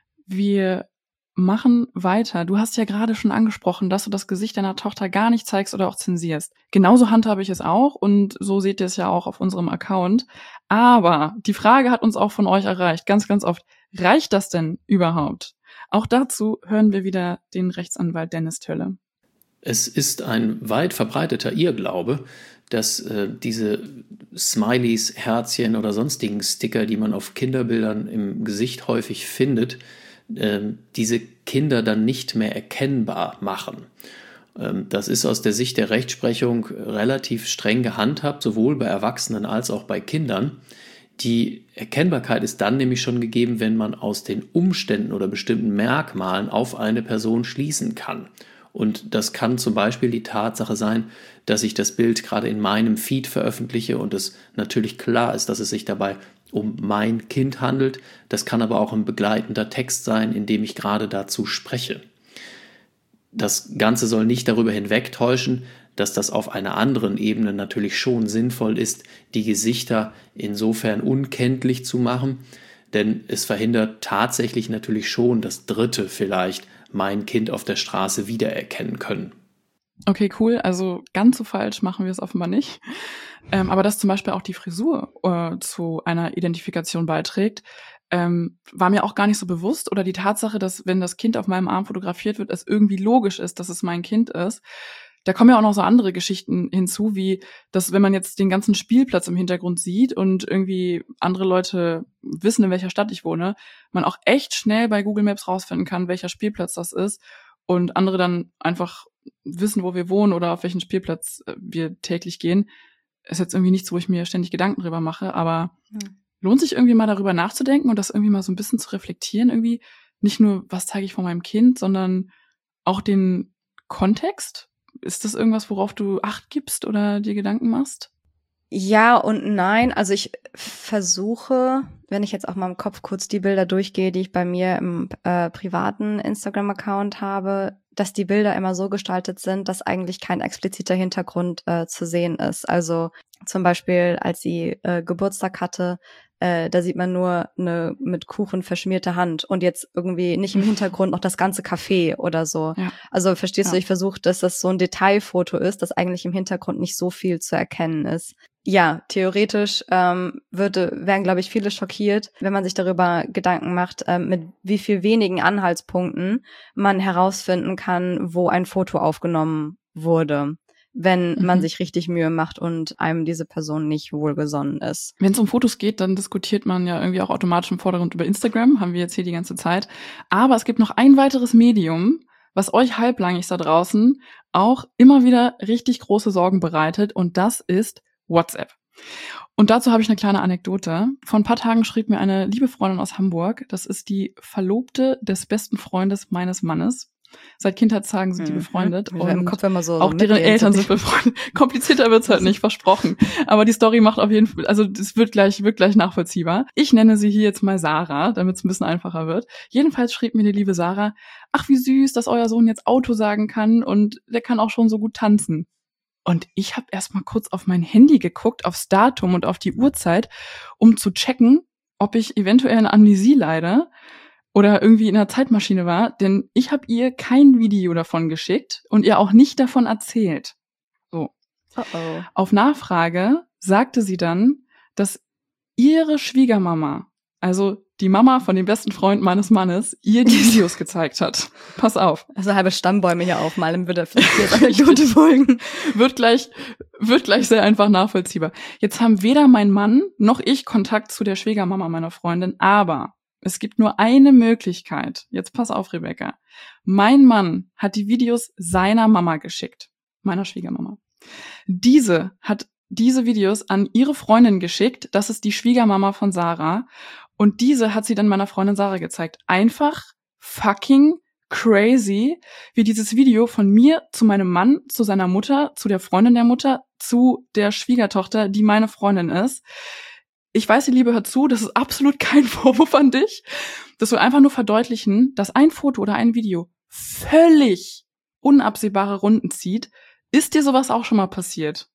[SPEAKER 2] Wir machen weiter. Du hast ja gerade schon angesprochen, dass du das Gesicht deiner Tochter gar nicht zeigst oder auch zensierst. Genauso handhabe ich es auch und so seht ihr es ja auch auf unserem Account. Aber die Frage hat uns auch von euch erreicht, ganz, ganz oft. Reicht das denn überhaupt? Auch dazu hören wir wieder den Rechtsanwalt Dennis Tölle.
[SPEAKER 3] Es ist ein weit verbreiteter Irrglaube, dass äh, diese Smileys, Herzchen oder sonstigen Sticker, die man auf Kinderbildern im Gesicht häufig findet, äh, diese Kinder dann nicht mehr erkennbar machen. Ähm, das ist aus der Sicht der Rechtsprechung relativ streng gehandhabt, sowohl bei Erwachsenen als auch bei Kindern. Die Erkennbarkeit ist dann nämlich schon gegeben, wenn man aus den Umständen oder bestimmten Merkmalen auf eine Person schließen kann. Und das kann zum Beispiel die Tatsache sein, dass ich das Bild gerade in meinem Feed veröffentliche und es natürlich klar ist, dass es sich dabei um mein Kind handelt. Das kann aber auch ein begleitender Text sein, in dem ich gerade dazu spreche. Das Ganze soll nicht darüber hinwegtäuschen, dass das auf einer anderen Ebene natürlich schon sinnvoll ist, die Gesichter insofern unkenntlich zu machen, denn es verhindert tatsächlich natürlich schon, dass Dritte vielleicht mein Kind auf der Straße wiedererkennen können.
[SPEAKER 2] Okay, cool. Also ganz so falsch machen wir es offenbar nicht. Ähm, aber dass zum Beispiel auch die Frisur äh, zu einer Identifikation beiträgt, ähm, war mir auch gar nicht so bewusst. Oder die Tatsache, dass wenn das Kind auf meinem Arm fotografiert wird, es irgendwie logisch ist, dass es mein Kind ist. Da kommen ja auch noch so andere Geschichten hinzu, wie dass wenn man jetzt den ganzen Spielplatz im Hintergrund sieht und irgendwie andere Leute wissen, in welcher Stadt ich wohne, man auch echt schnell bei Google Maps rausfinden kann, welcher Spielplatz das ist und andere dann einfach wissen, wo wir wohnen oder auf welchen Spielplatz wir täglich gehen. Ist jetzt irgendwie nichts, wo ich mir ständig Gedanken drüber mache, aber hm. lohnt sich irgendwie mal darüber nachzudenken und das irgendwie mal so ein bisschen zu reflektieren irgendwie. Nicht nur, was zeige ich von meinem Kind, sondern auch den Kontext. Ist das irgendwas, worauf du Acht gibst oder dir Gedanken machst?
[SPEAKER 1] Ja und nein. Also ich versuche, wenn ich jetzt auch mal im Kopf kurz die Bilder durchgehe, die ich bei mir im äh, privaten Instagram-Account habe, dass die Bilder immer so gestaltet sind, dass eigentlich kein expliziter Hintergrund äh, zu sehen ist. Also zum Beispiel, als sie äh, Geburtstag hatte, äh, da sieht man nur eine mit Kuchen verschmierte Hand und jetzt irgendwie nicht im Hintergrund noch das ganze Café oder so. Ja. Also verstehst ja. du, ich versuche, dass das so ein Detailfoto ist, dass eigentlich im Hintergrund nicht so viel zu erkennen ist. Ja, theoretisch ähm, würde, wären, glaube ich, viele schockiert, wenn man sich darüber Gedanken macht, ähm, mit wie viel wenigen Anhaltspunkten man herausfinden kann, wo ein Foto aufgenommen wurde, wenn mhm. man sich richtig Mühe macht und einem diese Person nicht wohlgesonnen ist.
[SPEAKER 2] Wenn es um Fotos geht, dann diskutiert man ja irgendwie auch automatisch im Vordergrund über Instagram, haben wir jetzt hier die ganze Zeit. Aber es gibt noch ein weiteres Medium, was euch Halblangigs da draußen auch immer wieder richtig große Sorgen bereitet, und das ist WhatsApp. Und dazu habe ich eine kleine Anekdote. Vor ein paar Tagen schrieb mir eine liebe Freundin aus Hamburg, das ist die Verlobte des besten Freundes meines Mannes. Seit Kindheitstagen sind die
[SPEAKER 1] mhm.
[SPEAKER 2] befreundet
[SPEAKER 1] und
[SPEAKER 2] und
[SPEAKER 1] Kopf immer so
[SPEAKER 2] auch
[SPEAKER 1] so
[SPEAKER 2] deren Eltern sind befreundet. Komplizierter wird's halt nicht, versprochen. Aber die Story macht auf jeden Fall, also das wird gleich, wird gleich nachvollziehbar. Ich nenne sie hier jetzt mal Sarah, damit es ein bisschen einfacher wird. Jedenfalls schrieb mir die liebe Sarah, ach wie süß, dass euer Sohn jetzt Auto sagen kann und der kann auch schon so gut tanzen. Und ich habe erst mal kurz auf mein Handy geguckt, aufs Datum und auf die Uhrzeit, um zu checken, ob ich eventuell eine Amnesie leide oder irgendwie in einer Zeitmaschine war, denn ich habe ihr kein Video davon geschickt und ihr auch nicht davon erzählt. So.
[SPEAKER 1] Oh oh.
[SPEAKER 2] Auf Nachfrage sagte sie dann, dass ihre Schwiegermama, also die Mama von dem besten Freund meines Mannes, ihr die Videos gezeigt hat. Pass auf.
[SPEAKER 1] Also halbe Stammbäume hier aufmalen, würde vielleicht jetzt Anekdote folgen.
[SPEAKER 2] Wird gleich, wird gleich sehr einfach nachvollziehbar. Jetzt haben weder mein Mann noch ich Kontakt zu der Schwiegermama meiner Freundin, aber es gibt nur eine Möglichkeit. Jetzt pass auf, Rebecca. Mein Mann hat die Videos seiner Mama geschickt. Meiner Schwiegermama. Diese hat diese Videos an ihre Freundin geschickt. Das ist die Schwiegermama von Sarah. Und diese hat sie dann meiner Freundin Sarah gezeigt. Einfach fucking crazy, wie dieses Video von mir zu meinem Mann, zu seiner Mutter, zu der Freundin der Mutter, zu der Schwiegertochter, die meine Freundin ist. Ich weiß, die Liebe hört zu, das ist absolut kein Vorwurf an dich. Das soll einfach nur verdeutlichen, dass ein Foto oder ein Video völlig unabsehbare Runden zieht. Ist dir sowas auch schon mal passiert?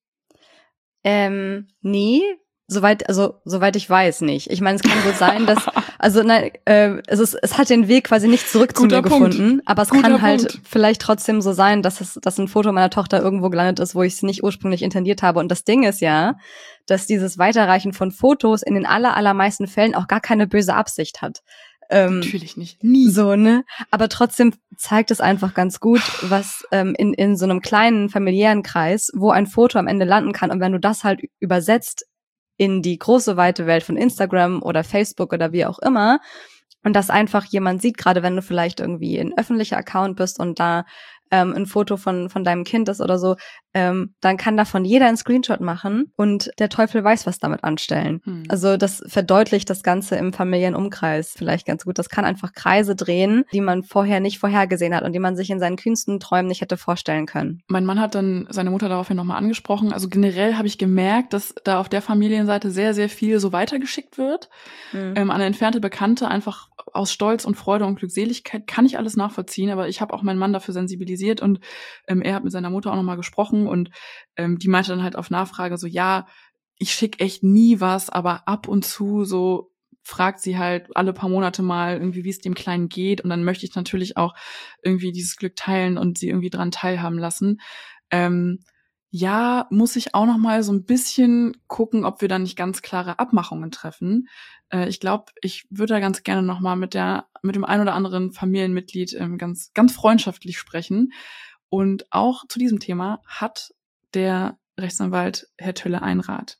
[SPEAKER 1] Ähm, nee, soweit, also soweit ich weiß nicht. Ich meine, es kann gut sein, dass, also nein, äh, es ist, es hat den Weg quasi nicht zurück zu mir
[SPEAKER 2] Punkt.
[SPEAKER 1] gefunden, aber es
[SPEAKER 2] Guter
[SPEAKER 1] kann halt
[SPEAKER 2] Punkt.
[SPEAKER 1] vielleicht trotzdem so sein, dass es, dass ein Foto meiner Tochter irgendwo gelandet ist, wo ich es nicht ursprünglich intendiert habe. Und das Ding ist ja, dass dieses Weiterreichen von Fotos in den aller, allermeisten Fällen auch gar keine böse Absicht hat. Ähm,
[SPEAKER 2] Natürlich nicht. Nie.
[SPEAKER 1] So, ne? Aber trotzdem zeigt es einfach ganz gut, was ähm, in, in so einem kleinen familiären Kreis, wo ein Foto am Ende landen kann. Und wenn du das halt übersetzt in die große, weite Welt von Instagram oder Facebook oder wie auch immer, und das einfach jemand sieht, gerade wenn du vielleicht irgendwie ein öffentlicher Account bist und da ähm, ein Foto von von deinem Kind ist oder so, ähm, dann kann davon jeder einen Screenshot machen und der Teufel weiß, was damit anstellen. Hm. Also das verdeutlicht das Ganze im familiären Umkreis vielleicht ganz gut. Das kann einfach Kreise drehen, die man vorher nicht vorhergesehen hat und die man sich in seinen kühnsten Träumen nicht hätte vorstellen können.
[SPEAKER 2] Mein Mann hat dann seine Mutter daraufhin nochmal angesprochen. Also generell habe ich gemerkt, dass da auf der Familienseite sehr, sehr viel so weitergeschickt wird. Hm. Ähm, an entfernte Bekannte, einfach aus Stolz und Freude und Glückseligkeit, kann ich alles nachvollziehen, aber ich habe auch meinen Mann dafür sensibilisiert und ähm, er hat mit seiner Mutter auch nochmal gesprochen und ähm, die meinte dann halt auf Nachfrage so, ja, ich schicke echt nie was, aber ab und zu so fragt sie halt alle paar Monate mal irgendwie, wie es dem Kleinen geht und dann möchte ich natürlich auch irgendwie dieses Glück teilen und sie irgendwie dran teilhaben lassen. Ähm, ja, muss ich auch noch mal so ein bisschen gucken, ob wir da nicht ganz klare Abmachungen treffen. Äh, ich glaube, ich würde da ganz gerne noch mal mit der mit dem ein oder anderen Familienmitglied ähm, ganz ganz freundschaftlich sprechen. Und auch zu diesem Thema hat der Rechtsanwalt Herr Tölle einen Rat.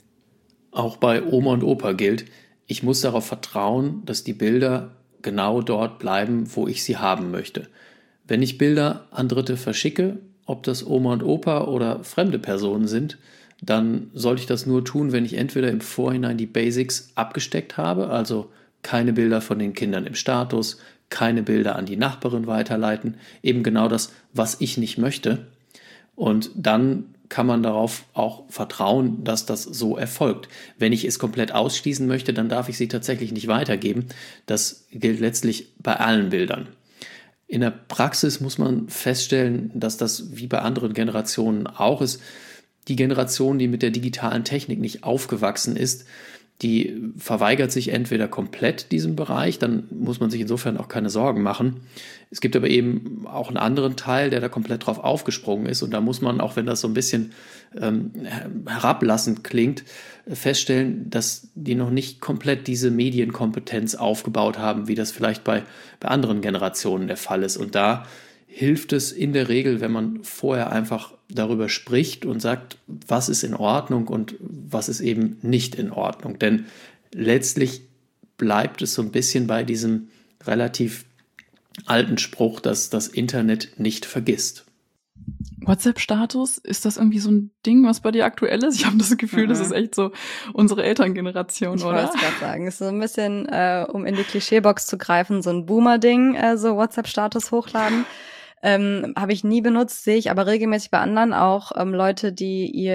[SPEAKER 3] Auch bei Oma und Opa gilt, ich muss darauf vertrauen, dass die Bilder genau dort bleiben, wo ich sie haben möchte. Wenn ich Bilder an Dritte verschicke, ob das Oma und Opa oder fremde Personen sind, dann sollte ich das nur tun, wenn ich entweder im Vorhinein die Basics abgesteckt habe, also keine Bilder von den Kindern im Status, keine Bilder an die Nachbarin weiterleiten, eben genau das, was ich nicht möchte. Und dann kann man darauf auch vertrauen, dass das so erfolgt. Wenn ich es komplett ausschließen möchte, dann darf ich sie tatsächlich nicht weitergeben. Das gilt letztlich bei allen Bildern. In der Praxis muss man feststellen, dass das wie bei anderen Generationen auch ist. Die Generation, die mit der digitalen Technik nicht aufgewachsen ist, die verweigert sich entweder komplett diesem Bereich, dann muss man sich insofern auch keine Sorgen machen. Es gibt aber eben auch einen anderen Teil, der da komplett drauf aufgesprungen ist und da muss man, auch wenn das so ein bisschen ähm, herablassend klingt, feststellen, dass die noch nicht komplett diese Medienkompetenz aufgebaut haben, wie das vielleicht bei, bei anderen Generationen der Fall ist. Und da hilft es in der Regel, wenn man vorher einfach darüber spricht und sagt, was ist in Ordnung und was ist eben nicht in Ordnung. Denn letztlich bleibt es so ein bisschen bei diesem relativ alten Spruch, dass das Internet nicht vergisst.
[SPEAKER 2] WhatsApp-Status, ist das irgendwie so ein Ding, was bei dir aktuell ist? Ich habe das Gefühl, mhm. das ist echt so unsere Elterngeneration,
[SPEAKER 1] ich
[SPEAKER 2] oder?
[SPEAKER 1] Ich wollte es gerade sagen, es ist so ein bisschen, äh, um in die Klischeebox zu greifen, so ein Boomer-Ding, äh, so WhatsApp-Status hochladen. Ähm, habe ich nie benutzt, sehe ich aber regelmäßig bei anderen auch ähm, Leute, die ihr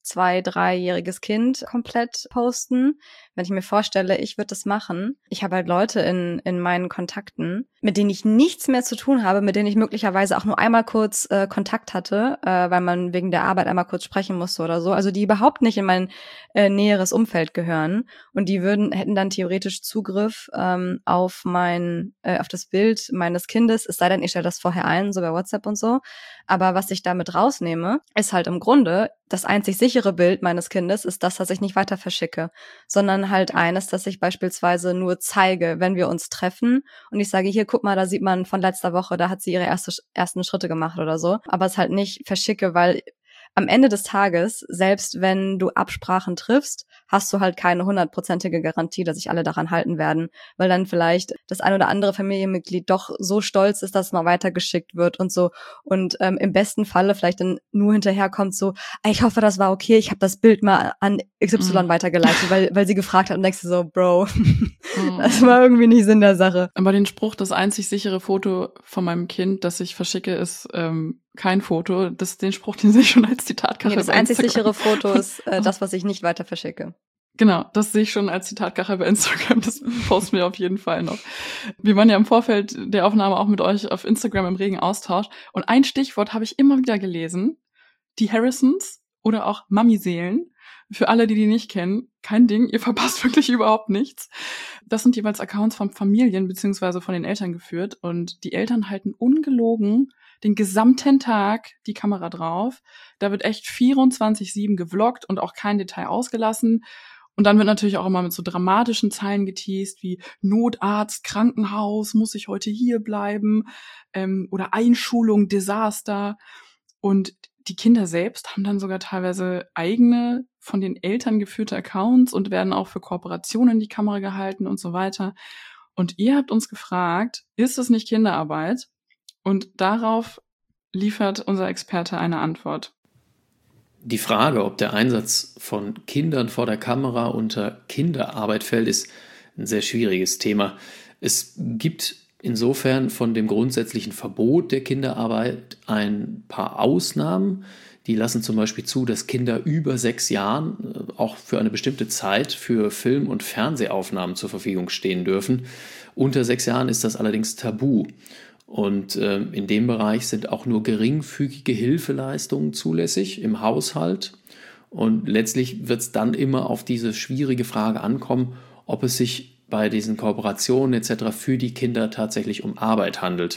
[SPEAKER 1] zwei-, dreijähriges Kind komplett posten. Wenn ich mir vorstelle, ich würde das machen. Ich habe halt Leute in in meinen Kontakten, mit denen ich nichts mehr zu tun habe, mit denen ich möglicherweise auch nur einmal kurz äh, Kontakt hatte, äh, weil man wegen der Arbeit einmal kurz sprechen musste oder so. Also die überhaupt nicht in mein äh, näheres Umfeld gehören. Und die würden hätten dann theoretisch Zugriff ähm, auf mein äh, auf das Bild meines Kindes. Es sei denn, ich stelle das vorher ein, so bei WhatsApp und so. Aber was ich damit rausnehme, ist halt im Grunde das einzig sichere Bild meines Kindes ist das, das ich nicht weiter verschicke, sondern halt eines, das ich beispielsweise nur zeige, wenn wir uns treffen und ich sage, hier, guck mal, da sieht man von letzter Woche, da hat sie ihre erste, ersten Schritte gemacht oder so, aber es halt nicht verschicke, weil am Ende des Tages, selbst wenn du Absprachen triffst, hast du halt keine hundertprozentige Garantie, dass sich alle daran halten werden, weil dann vielleicht das ein oder andere Familienmitglied doch so stolz ist, dass es mal weitergeschickt wird und so und ähm, im besten Falle vielleicht dann nur hinterherkommt so, ich hoffe, das war okay, ich habe das Bild mal an X Y mm. weitergeleitet, weil weil sie gefragt hat und denkst du so, Bro, mm. das war irgendwie nicht Sinn der Sache.
[SPEAKER 2] Aber den Spruch, das einzig sichere Foto von meinem Kind, das ich verschicke, ist ähm, kein Foto. Das, den Spruch, den sehe ich schon als Zitatkachel.
[SPEAKER 1] Nee, das einzig sichere Foto ist äh, das, was ich nicht weiter verschicke.
[SPEAKER 2] Genau, das sehe ich schon als Zitatkachel bei Instagram. Das posten wir auf jeden Fall noch. Wir waren ja im Vorfeld der Aufnahme auch mit euch auf Instagram im regen Austausch. Und ein Stichwort habe ich immer wieder gelesen. Die Harrisons oder auch Mami-Seelen. Für alle, die die nicht kennen, kein Ding. Ihr verpasst wirklich überhaupt nichts. Das sind jeweils Accounts von Familien beziehungsweise von den Eltern geführt. Und die Eltern halten ungelogen den gesamten Tag die Kamera drauf. Da wird echt vierundzwanzig sieben gevloggt und auch kein Detail ausgelassen. Und dann wird natürlich auch immer mit so dramatischen Zeilen geteast, wie Notarzt, Krankenhaus, muss ich heute hier bleiben, ähm, oder Einschulung, Desaster. Und die Kinder selbst haben dann sogar teilweise eigene, von den Eltern geführte Accounts und werden auch für Kooperationen in die Kamera gehalten und so weiter. Und ihr habt uns gefragt, ist es nicht Kinderarbeit? Und darauf liefert unser Experte eine Antwort.
[SPEAKER 3] Die Frage, ob der Einsatz von Kindern vor der Kamera unter Kinderarbeit fällt, ist ein sehr schwieriges Thema. Es gibt insofern von dem grundsätzlichen Verbot der Kinderarbeit ein paar Ausnahmen. Die lassen zum Beispiel zu, dass Kinder über sechs Jahren auch für eine bestimmte Zeit für Film- und Fernsehaufnahmen zur Verfügung stehen dürfen. Unter sechs Jahren ist das allerdings tabu. Und äh, in dem Bereich sind auch nur geringfügige Hilfeleistungen zulässig im Haushalt. Und letztlich wird es dann immer auf diese schwierige Frage ankommen, ob es sich bei diesen Kooperationen et cetera für die Kinder tatsächlich um Arbeit handelt.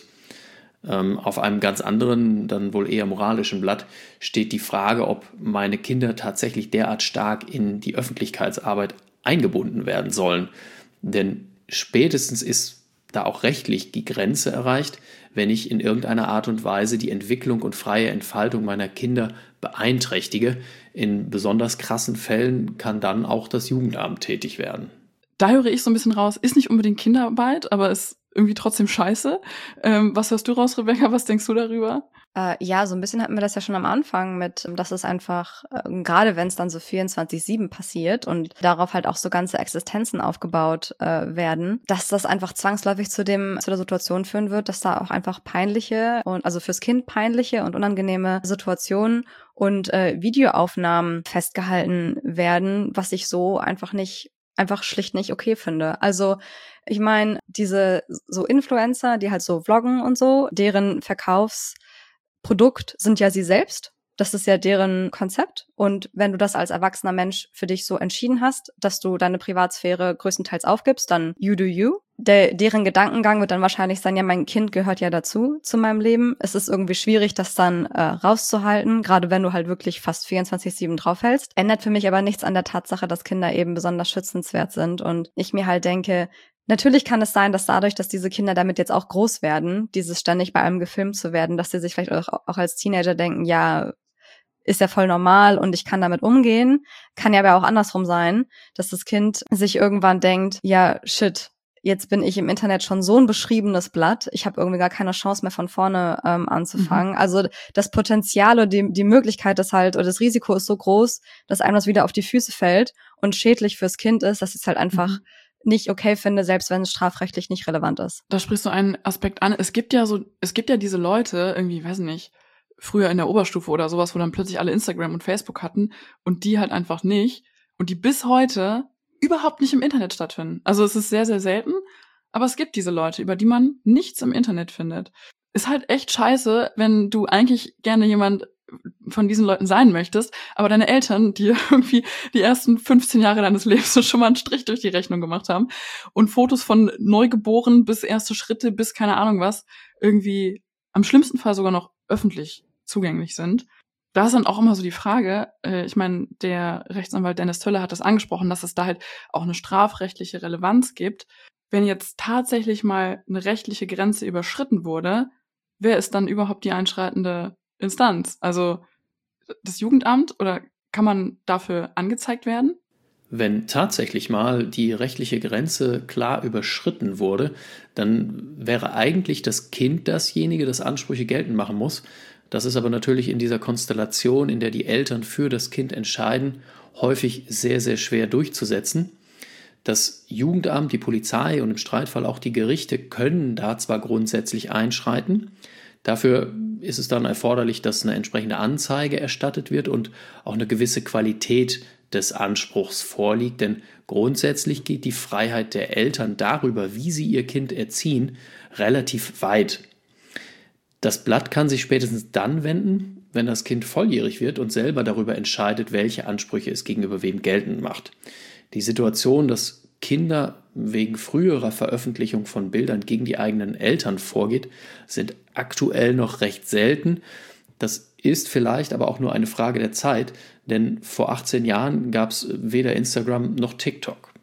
[SPEAKER 3] Ähm, auf einem ganz anderen, dann wohl eher moralischen Blatt steht die Frage, ob meine Kinder tatsächlich derart stark in die Öffentlichkeitsarbeit eingebunden werden sollen. Denn spätestens ist da auch rechtlich die Grenze erreicht, wenn ich in irgendeiner Art und Weise die Entwicklung und freie Entfaltung meiner Kinder beeinträchtige. In besonders krassen Fällen kann dann auch das Jugendamt tätig werden.
[SPEAKER 2] Da höre ich so ein bisschen raus, ist nicht unbedingt Kinderarbeit, aber ist irgendwie trotzdem scheiße. Ähm, was hörst du raus, Rebecca? Was denkst du darüber?
[SPEAKER 1] Äh, ja, so ein bisschen hatten wir das ja schon am Anfang mit, dass es einfach, äh, gerade wenn es dann so vierundzwanzig sieben passiert und darauf halt auch so ganze Existenzen aufgebaut äh, werden, dass das einfach zwangsläufig zu dem zu der Situation führen wird, dass da auch einfach peinliche und also fürs Kind peinliche und unangenehme Situationen und äh, Videoaufnahmen festgehalten werden, was ich so einfach nicht einfach schlicht nicht okay finde. Also ich meine, diese so Influencer, die halt so vloggen und so, deren Verkaufsprodukt sind ja sie selbst. Das ist ja deren Konzept. Und wenn du das als erwachsener Mensch für dich so entschieden hast, dass du deine Privatsphäre größtenteils aufgibst, dann you do you. Der, deren Gedankengang wird dann wahrscheinlich sein, ja, mein Kind gehört ja dazu, zu meinem Leben. Es ist irgendwie schwierig, das dann äh, rauszuhalten, gerade wenn du halt wirklich fast vierundzwanzig sieben draufhältst. Ändert für mich aber nichts an der Tatsache, dass Kinder eben besonders schützenswert sind. Und ich mir halt denke, natürlich kann es sein, dass dadurch, dass diese Kinder damit jetzt auch groß werden, dieses ständig bei allem gefilmt zu werden, dass sie sich vielleicht auch, auch als Teenager denken, ja, ist ja voll normal und ich kann damit umgehen. Kann ja aber auch andersrum sein, dass das Kind sich irgendwann denkt, ja, shit, jetzt bin ich im Internet schon so ein beschriebenes Blatt, ich habe irgendwie gar keine Chance mehr von vorne ähm, anzufangen. Mhm. Also das Potenzial oder die, die Möglichkeit ist halt, oder das Risiko ist so groß, dass einem das wieder auf die Füße fällt und schädlich fürs Kind ist, dass es halt einfach mhm. nicht okay finde, selbst wenn es strafrechtlich nicht relevant ist.
[SPEAKER 2] Da sprichst du einen Aspekt an. Es gibt ja so, es gibt ja diese Leute, irgendwie, weiß nicht, früher in der Oberstufe oder sowas, wo dann plötzlich alle Instagram und Facebook hatten und die halt einfach nicht und die bis heute überhaupt nicht im Internet stattfinden. Also es ist sehr, sehr selten, aber es gibt diese Leute, über die man nichts im Internet findet. Ist halt echt scheiße, wenn du eigentlich gerne jemand von diesen Leuten sein möchtest, aber deine Eltern, die irgendwie die ersten fünfzehn Jahre deines Lebens schon mal einen Strich durch die Rechnung gemacht haben und Fotos von Neugeboren bis erste Schritte bis keine Ahnung was irgendwie am schlimmsten Fall sogar noch öffentlich zugänglich sind. Da ist dann auch immer so die Frage, äh, ich meine, der Rechtsanwalt Dennis Töller hat das angesprochen, dass es da halt auch eine strafrechtliche Relevanz gibt. Wenn jetzt tatsächlich mal eine rechtliche Grenze überschritten wurde, wer ist dann überhaupt die einschreitende Instanz? Also das Jugendamt oder kann man dafür angezeigt werden?
[SPEAKER 3] Wenn tatsächlich mal die rechtliche Grenze klar überschritten wurde, dann wäre eigentlich das Kind dasjenige, das Ansprüche geltend machen muss. Das ist aber natürlich in dieser Konstellation, in der die Eltern für das Kind entscheiden, häufig sehr, sehr schwer durchzusetzen. Das Jugendamt, die Polizei und im Streitfall auch die Gerichte können da zwar grundsätzlich einschreiten. Dafür ist es dann erforderlich, dass eine entsprechende Anzeige erstattet wird und auch eine gewisse Qualität des Anspruchs vorliegt. Denn grundsätzlich geht die Freiheit der Eltern darüber, wie sie ihr Kind erziehen, relativ weit. Das Blatt kann sich spätestens dann wenden, wenn das Kind volljährig wird und selber darüber entscheidet, welche Ansprüche es gegenüber wem geltend macht. Die Situation, dass Kinder wegen früherer Veröffentlichung von Bildern gegen die eigenen Eltern vorgeht, sind aktuell noch recht selten. Das ist vielleicht aber auch nur eine Frage der Zeit, denn vor achtzehn Jahren gab es weder Instagram noch TikTok.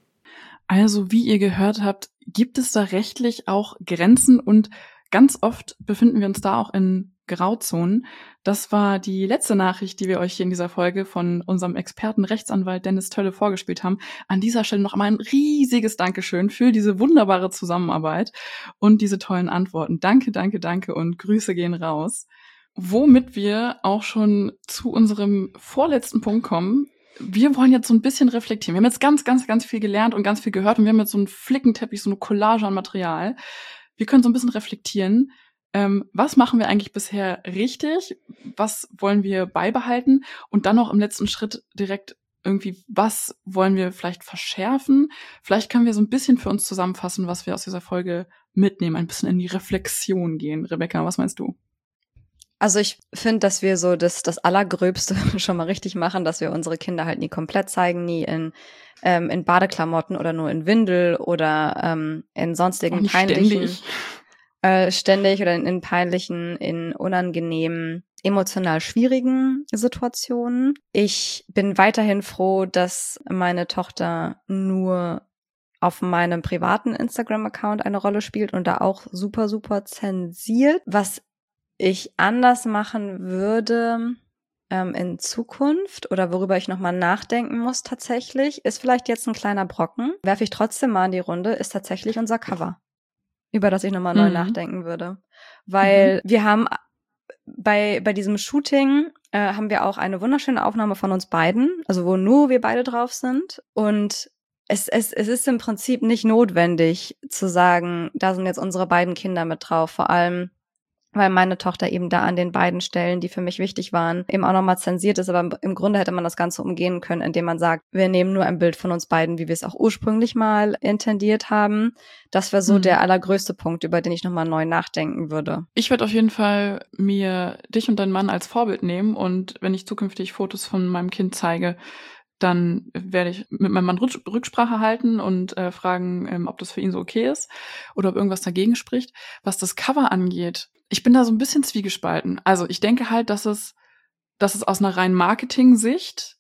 [SPEAKER 2] Also, wie ihr gehört habt, gibt es da rechtlich auch Grenzen und ganz oft befinden wir uns da auch in Grauzonen. Das war die letzte Nachricht, die wir euch hier in dieser Folge von unserem Experten Rechtsanwalt Dennis Tölle vorgespielt haben. An dieser Stelle noch einmal ein riesiges Dankeschön für diese wunderbare Zusammenarbeit und diese tollen Antworten. Danke, danke, danke und Grüße gehen raus. Womit wir auch schon zu unserem vorletzten Punkt kommen. Wir wollen jetzt so ein bisschen reflektieren. Wir haben jetzt ganz, ganz, ganz viel gelernt und ganz viel gehört und wir haben jetzt so einen Flickenteppich, so eine Collage an Material. Wir können so ein bisschen reflektieren. Ähm, was machen wir eigentlich bisher richtig? Was wollen wir beibehalten? Und dann noch im letzten Schritt direkt irgendwie, was wollen wir vielleicht verschärfen? Vielleicht können wir so ein bisschen für uns zusammenfassen, was wir aus dieser Folge mitnehmen, ein bisschen in die Reflexion gehen. Rebecca, was meinst du?
[SPEAKER 1] Also ich finde, dass wir so das, das Allergröbste schon mal richtig machen, dass wir unsere Kinder halt nie komplett zeigen, nie in, ähm, in Badeklamotten oder nur in Windel oder ähm, in sonstigen peinlichen...
[SPEAKER 2] Ständig.
[SPEAKER 1] Äh, ständig oder in, in peinlichen, in unangenehmen, emotional schwierigen Situationen. Ich bin weiterhin froh, dass meine Tochter nur auf meinem privaten Instagram-Account eine Rolle spielt und da auch super, super zensiert. Was ich anders machen würde ähm, in Zukunft oder worüber ich nochmal nachdenken muss tatsächlich, ist vielleicht jetzt ein kleiner Brocken, werfe ich trotzdem mal in die Runde, ist tatsächlich unser Cover, über das ich nochmal neu
[SPEAKER 2] Mhm.
[SPEAKER 1] nachdenken würde. Weil mhm. wir haben bei bei diesem Shooting äh, haben wir auch eine wunderschöne Aufnahme von uns beiden, also wo nur wir beide drauf sind. Und es, es, es ist im Prinzip nicht notwendig zu sagen, da sind jetzt unsere beiden Kinder mit drauf, vor allem weil meine Tochter eben da an den beiden Stellen, die für mich wichtig waren, eben auch nochmal zensiert ist. Aber im Grunde hätte man das Ganze umgehen können, indem man sagt, wir nehmen nur ein Bild von uns beiden, wie wir es auch ursprünglich mal intendiert haben. Das wäre so mhm. der allergrößte Punkt, über den ich nochmal neu nachdenken würde.
[SPEAKER 2] Ich werde auf jeden Fall mir dich und deinen Mann als Vorbild nehmen und wenn ich zukünftig Fotos von meinem Kind zeige, dann werde ich mit meinem Mann Rücksprache halten und äh, fragen, ähm, ob das für ihn so okay ist oder ob irgendwas dagegen spricht. Was das Cover angeht, ich bin da so ein bisschen zwiegespalten. Also ich denke halt, dass es, dass es aus einer reinen Marketing-Sicht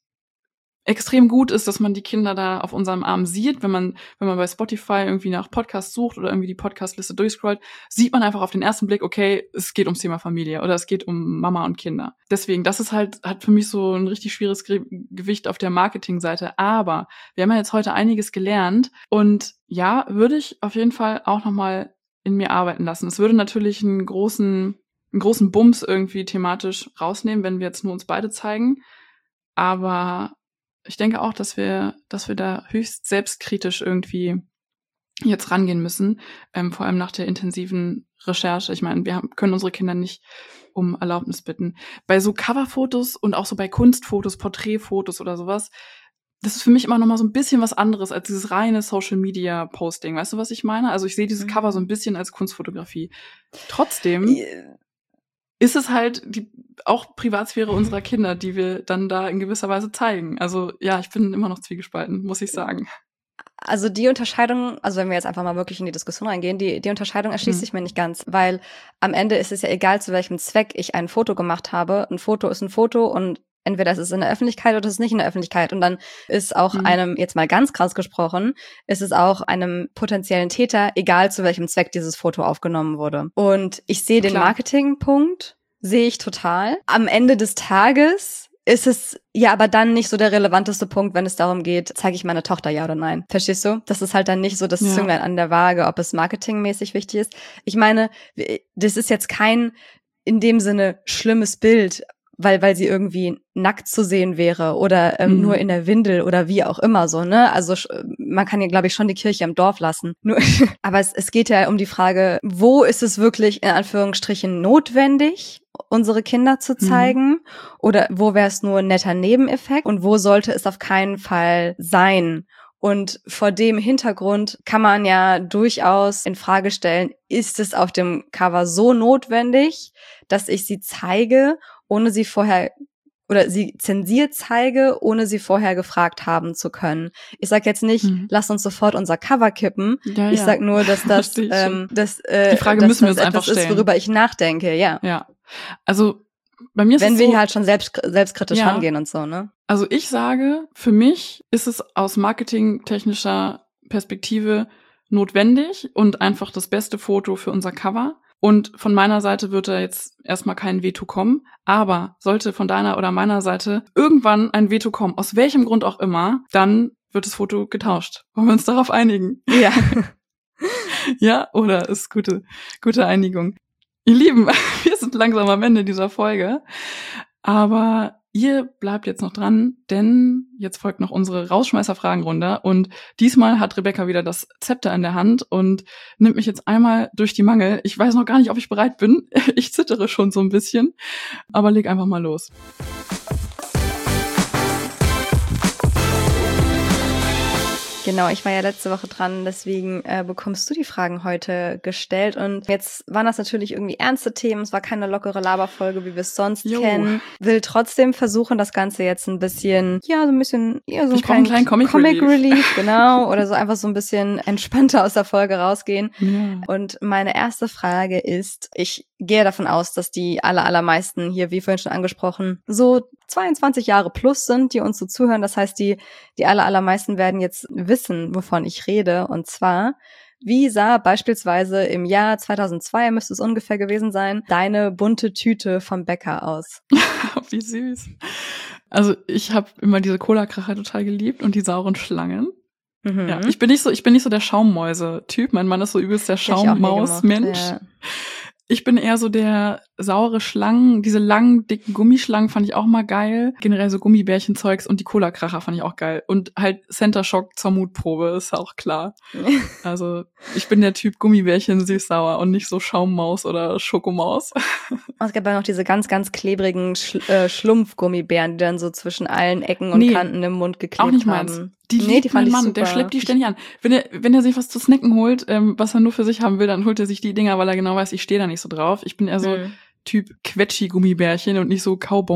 [SPEAKER 2] extrem gut ist, dass man die Kinder da auf unserem Arm sieht. Wenn man, wenn man bei Spotify irgendwie nach Podcasts sucht oder irgendwie die Podcastliste durchscrollt, sieht man einfach auf den ersten Blick, okay, es geht ums Thema Familie oder es geht um Mama und Kinder. Deswegen, das ist halt, hat für mich so ein richtig schwieriges Ge- Gewicht auf der Marketingseite. Aber wir haben ja jetzt heute einiges gelernt und ja, würde ich auf jeden Fall auch nochmal in mir arbeiten lassen. Es würde natürlich einen großen, einen großen Bums irgendwie thematisch rausnehmen, wenn wir jetzt nur uns beide zeigen. Aber ich denke auch, dass wir, dass wir da höchst selbstkritisch irgendwie jetzt rangehen müssen, ähm, vor allem nach der intensiven Recherche. Ich meine, wir haben, können unsere Kinder nicht um Erlaubnis bitten. Bei so Coverfotos und auch so bei Kunstfotos, Porträtfotos oder sowas, das ist für mich immer noch mal so ein bisschen was anderes als dieses reine Social-Media-Posting. Weißt du, was ich meine? Also ich sehe dieses Cover so ein bisschen als Kunstfotografie. Trotzdem ist es halt die auch Privatsphäre unserer Kinder, die wir dann da in gewisser Weise zeigen. Also ja, ich bin immer noch zwiegespalten, muss ich sagen.
[SPEAKER 1] Also die Unterscheidung, also wenn wir jetzt einfach mal wirklich in die Diskussion reingehen, die, die Unterscheidung erschließt
[SPEAKER 2] Mhm.
[SPEAKER 1] sich mir nicht ganz, weil am Ende ist es ja egal, zu welchem Zweck ich ein Foto gemacht habe. Ein Foto ist ein Foto und entweder ist es in der Öffentlichkeit oder es ist nicht in der Öffentlichkeit. Und dann ist auch
[SPEAKER 2] Mhm.
[SPEAKER 1] einem, jetzt mal ganz krass gesprochen, ist es auch einem potenziellen Täter, egal zu welchem Zweck dieses Foto aufgenommen wurde. Und ich sehe den
[SPEAKER 2] Klar.
[SPEAKER 1] Marketingpunkt, sehe ich total. Am Ende des Tages ist es ja aber dann nicht so der relevanteste Punkt, wenn es darum geht, zeige ich meine Tochter ja oder nein. Verstehst du? Das ist halt dann nicht so das
[SPEAKER 2] Ja.
[SPEAKER 1] Zünglein an der Waage, ob es marketingmäßig wichtig ist. Ich meine, das ist jetzt kein in dem Sinne schlimmes Bild, weil weil sie irgendwie nackt zu sehen wäre oder ähm,
[SPEAKER 2] Mhm.
[SPEAKER 1] nur in der Windel oder wie auch immer so, ne? Also sch- man kann ja, glaube ich, schon die Kirche im Dorf lassen. Nur, aber es, es geht ja um die Frage, wo ist es wirklich in Anführungsstrichen notwendig, unsere Kinder zu zeigen? Oder wo wäre es nur ein netter Nebeneffekt? Und wo sollte es auf keinen Fall sein? Und vor dem Hintergrund kann man ja durchaus in Frage stellen, ist es auf dem Cover so notwendig, dass ich sie zeige, ohne sie vorher oder sie zensiert zeige, ohne sie vorher gefragt haben zu können. Ich sag jetzt nicht,
[SPEAKER 2] Mhm.
[SPEAKER 1] lass uns sofort unser Cover kippen.
[SPEAKER 2] Ja,
[SPEAKER 1] Ich
[SPEAKER 2] ja.
[SPEAKER 1] sag nur, dass das,
[SPEAKER 2] Verstehe ich schon.
[SPEAKER 1] ähm, das, äh,
[SPEAKER 2] Die Frage
[SPEAKER 1] dass
[SPEAKER 2] müssen wir
[SPEAKER 1] das
[SPEAKER 2] uns einfach
[SPEAKER 1] etwas ist,
[SPEAKER 2] stellen.
[SPEAKER 1] worüber ich nachdenke, ja.
[SPEAKER 2] Ja. Also bei mir ist
[SPEAKER 1] Wenn
[SPEAKER 2] es
[SPEAKER 1] wir
[SPEAKER 2] so,
[SPEAKER 1] hier halt schon selbst, selbstkritisch
[SPEAKER 2] Ja.
[SPEAKER 1] rangehen und so, ne?
[SPEAKER 2] also ich sage, für mich ist es aus marketingtechnischer Perspektive notwendig und einfach das beste Foto für unser Cover. Und von meiner Seite wird da jetzt erstmal kein Veto kommen. Aber sollte von deiner oder meiner Seite irgendwann ein Veto kommen, aus welchem Grund auch immer, dann wird das Foto getauscht. Wollen wir uns darauf einigen?
[SPEAKER 1] Ja.
[SPEAKER 2] Ja, oder ist gute, gute Einigung. Ihr Lieben, wir sind langsam am Ende dieser Folge. Aber ihr bleibt jetzt noch dran, denn jetzt folgt noch unsere Rausschmeißer-Fragenrunde. Und diesmal hat Rebecca wieder das Zepter in der Hand und nimmt mich jetzt einmal durch die Mangel. Ich weiß noch gar nicht, ob ich bereit bin. Ich zittere schon so ein bisschen. Aber leg einfach mal los.
[SPEAKER 1] Genau, ich war ja letzte Woche dran, deswegen äh, bekommst du die Fragen heute gestellt. Und jetzt waren das natürlich irgendwie ernste Themen, es war keine lockere Laberfolge, wie wir es sonst
[SPEAKER 2] Jo.
[SPEAKER 1] kennen. Will trotzdem versuchen, das Ganze jetzt ein bisschen, ja, so ein bisschen, ja, so
[SPEAKER 2] Ich brauche einen kleinen Comic
[SPEAKER 1] Comic
[SPEAKER 2] Relief.
[SPEAKER 1] Relief, genau, oder so einfach so ein bisschen entspannter aus der Folge rausgehen.
[SPEAKER 2] Ja.
[SPEAKER 1] Und meine erste Frage ist, ich gehe davon aus, dass die aller, allermeisten hier, wie vorhin schon angesprochen, so zweiundzwanzig Jahre plus sind, die uns so zuhören. Das heißt, die, die aller, allermeisten werden jetzt wissen, wovon ich rede. Und zwar, wie sah beispielsweise im Jahr zweitausendzwei, müsste es ungefähr gewesen sein, deine bunte Tüte vom Bäcker aus?
[SPEAKER 2] Wie süß. Also ich habe immer diese Cola-Kracher total geliebt und die sauren Schlangen.
[SPEAKER 1] Mhm.
[SPEAKER 2] Ja, ich bin nicht so, ich bin nicht so der Schaummäuse-Typ. Mein Mann ist so übelst der
[SPEAKER 1] Hätte ich auch nie
[SPEAKER 2] Schaummaus-Mensch.
[SPEAKER 1] gemocht, ja.
[SPEAKER 2] Ich bin eher so der saure Schlangen, diese langen, dicken Gummischlangen fand ich auch mal geil. Generell so Gummibärchenzeugs und die Cola-Kracher fand ich auch geil. Und halt Center Shock zur Mutprobe, ist auch klar. Also ich bin der Typ Gummibärchen süß-sauer und nicht so Schaummaus oder Schokomaus.
[SPEAKER 1] Und es gab ja noch diese ganz, ganz klebrigen Schl äh, Schlumpfgummibären, die dann so zwischen allen Ecken und
[SPEAKER 2] Nee,
[SPEAKER 1] Kanten im Mund geklebt
[SPEAKER 2] Auch nicht
[SPEAKER 1] haben.
[SPEAKER 2] meins. Die
[SPEAKER 1] nee,
[SPEAKER 2] liebt
[SPEAKER 1] die fand
[SPEAKER 2] mein
[SPEAKER 1] ich
[SPEAKER 2] Mann,
[SPEAKER 1] super.
[SPEAKER 2] der schleppt die ständig an. Wenn er, wenn er sich was zu snacken holt, ähm, was er nur für sich haben will, dann holt er sich die Dinger, weil er genau weiß, ich stehe da nicht so drauf. Ich bin eher so
[SPEAKER 1] Hm.
[SPEAKER 2] Typ Quetschi-Gummibärchen und nicht so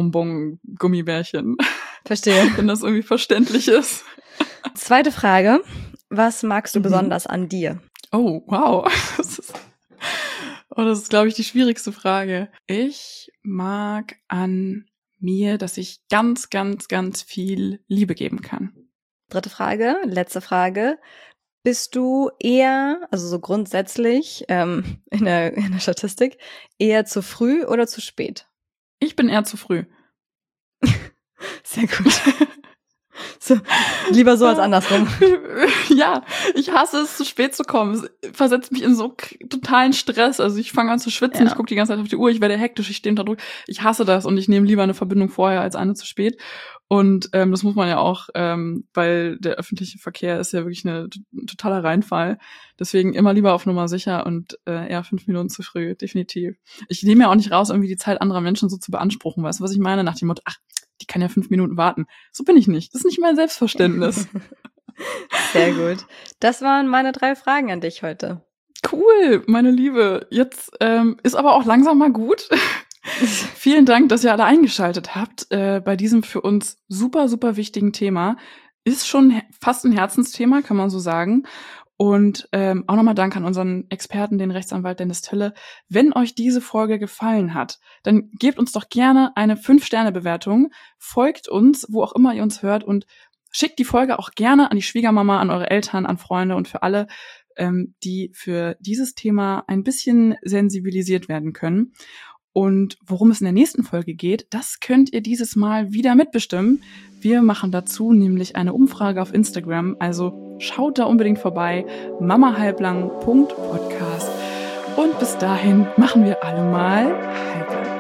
[SPEAKER 2] Kaubonbon-Gummibärchen.
[SPEAKER 1] Verstehe.
[SPEAKER 2] Wenn das irgendwie verständlich ist.
[SPEAKER 1] Zweite Frage. Was magst du
[SPEAKER 2] Mhm.
[SPEAKER 1] besonders an dir?
[SPEAKER 2] Oh, wow. Das ist, oh, das ist, glaube ich, die schwierigste Frage. Ich mag an mir, dass ich ganz, ganz, ganz viel Liebe geben kann.
[SPEAKER 1] Dritte Frage, letzte Frage. Bist du eher, also so grundsätzlich ähm, in, der, in der Statistik, eher zu früh oder zu spät?
[SPEAKER 2] Ich bin eher zu früh.
[SPEAKER 1] Sehr gut. So, lieber so als andersrum.
[SPEAKER 2] Ja, ich hasse es, zu spät zu kommen. Es versetzt mich in so k- totalen Stress. Also ich fange an zu schwitzen,
[SPEAKER 1] Ja.
[SPEAKER 2] ich gucke die ganze Zeit auf die Uhr, ich werde hektisch, ich stehe unter Druck. Ich hasse das und ich nehme lieber eine Verbindung vorher als eine zu spät. Und ähm, das muss man ja auch, ähm, weil der öffentliche Verkehr ist ja wirklich eine, ein totaler Reinfall. Deswegen immer lieber auf Nummer sicher und äh, eher fünf Minuten zu früh, definitiv. Ich nehme ja auch nicht raus, irgendwie die Zeit anderer Menschen so zu beanspruchen. Weißt du, was ich meine? Nach dem Motto, ach, die kann ja fünf Minuten warten. So bin ich nicht. Das ist nicht mein Selbstverständnis.
[SPEAKER 1] Sehr gut. Das waren meine drei Fragen an dich heute.
[SPEAKER 2] Cool, meine Liebe. Jetzt ähm, ist aber auch langsam mal gut. Vielen Dank, dass ihr alle eingeschaltet habt äh, bei diesem für uns super, super wichtigen Thema. Ist schon he- fast ein Herzensthema, kann man so sagen. Und ähm, auch nochmal Dank an unseren Experten, den Rechtsanwalt Dennis Tölle. Wenn euch diese Folge gefallen hat, dann gebt uns doch gerne eine fünf Sterne Bewertung, folgt uns, wo auch immer ihr uns hört und schickt die Folge auch gerne an die Schwiegermama, an eure Eltern, an Freunde und für alle, ähm, die für dieses Thema ein bisschen sensibilisiert werden können. Und worum es in der nächsten Folge geht, das könnt ihr dieses Mal wieder mitbestimmen. Wir machen dazu nämlich eine Umfrage auf Instagram, also schaut da unbedingt vorbei, mamahalblang punkt podcast. Und bis dahin machen wir alle mal halblang.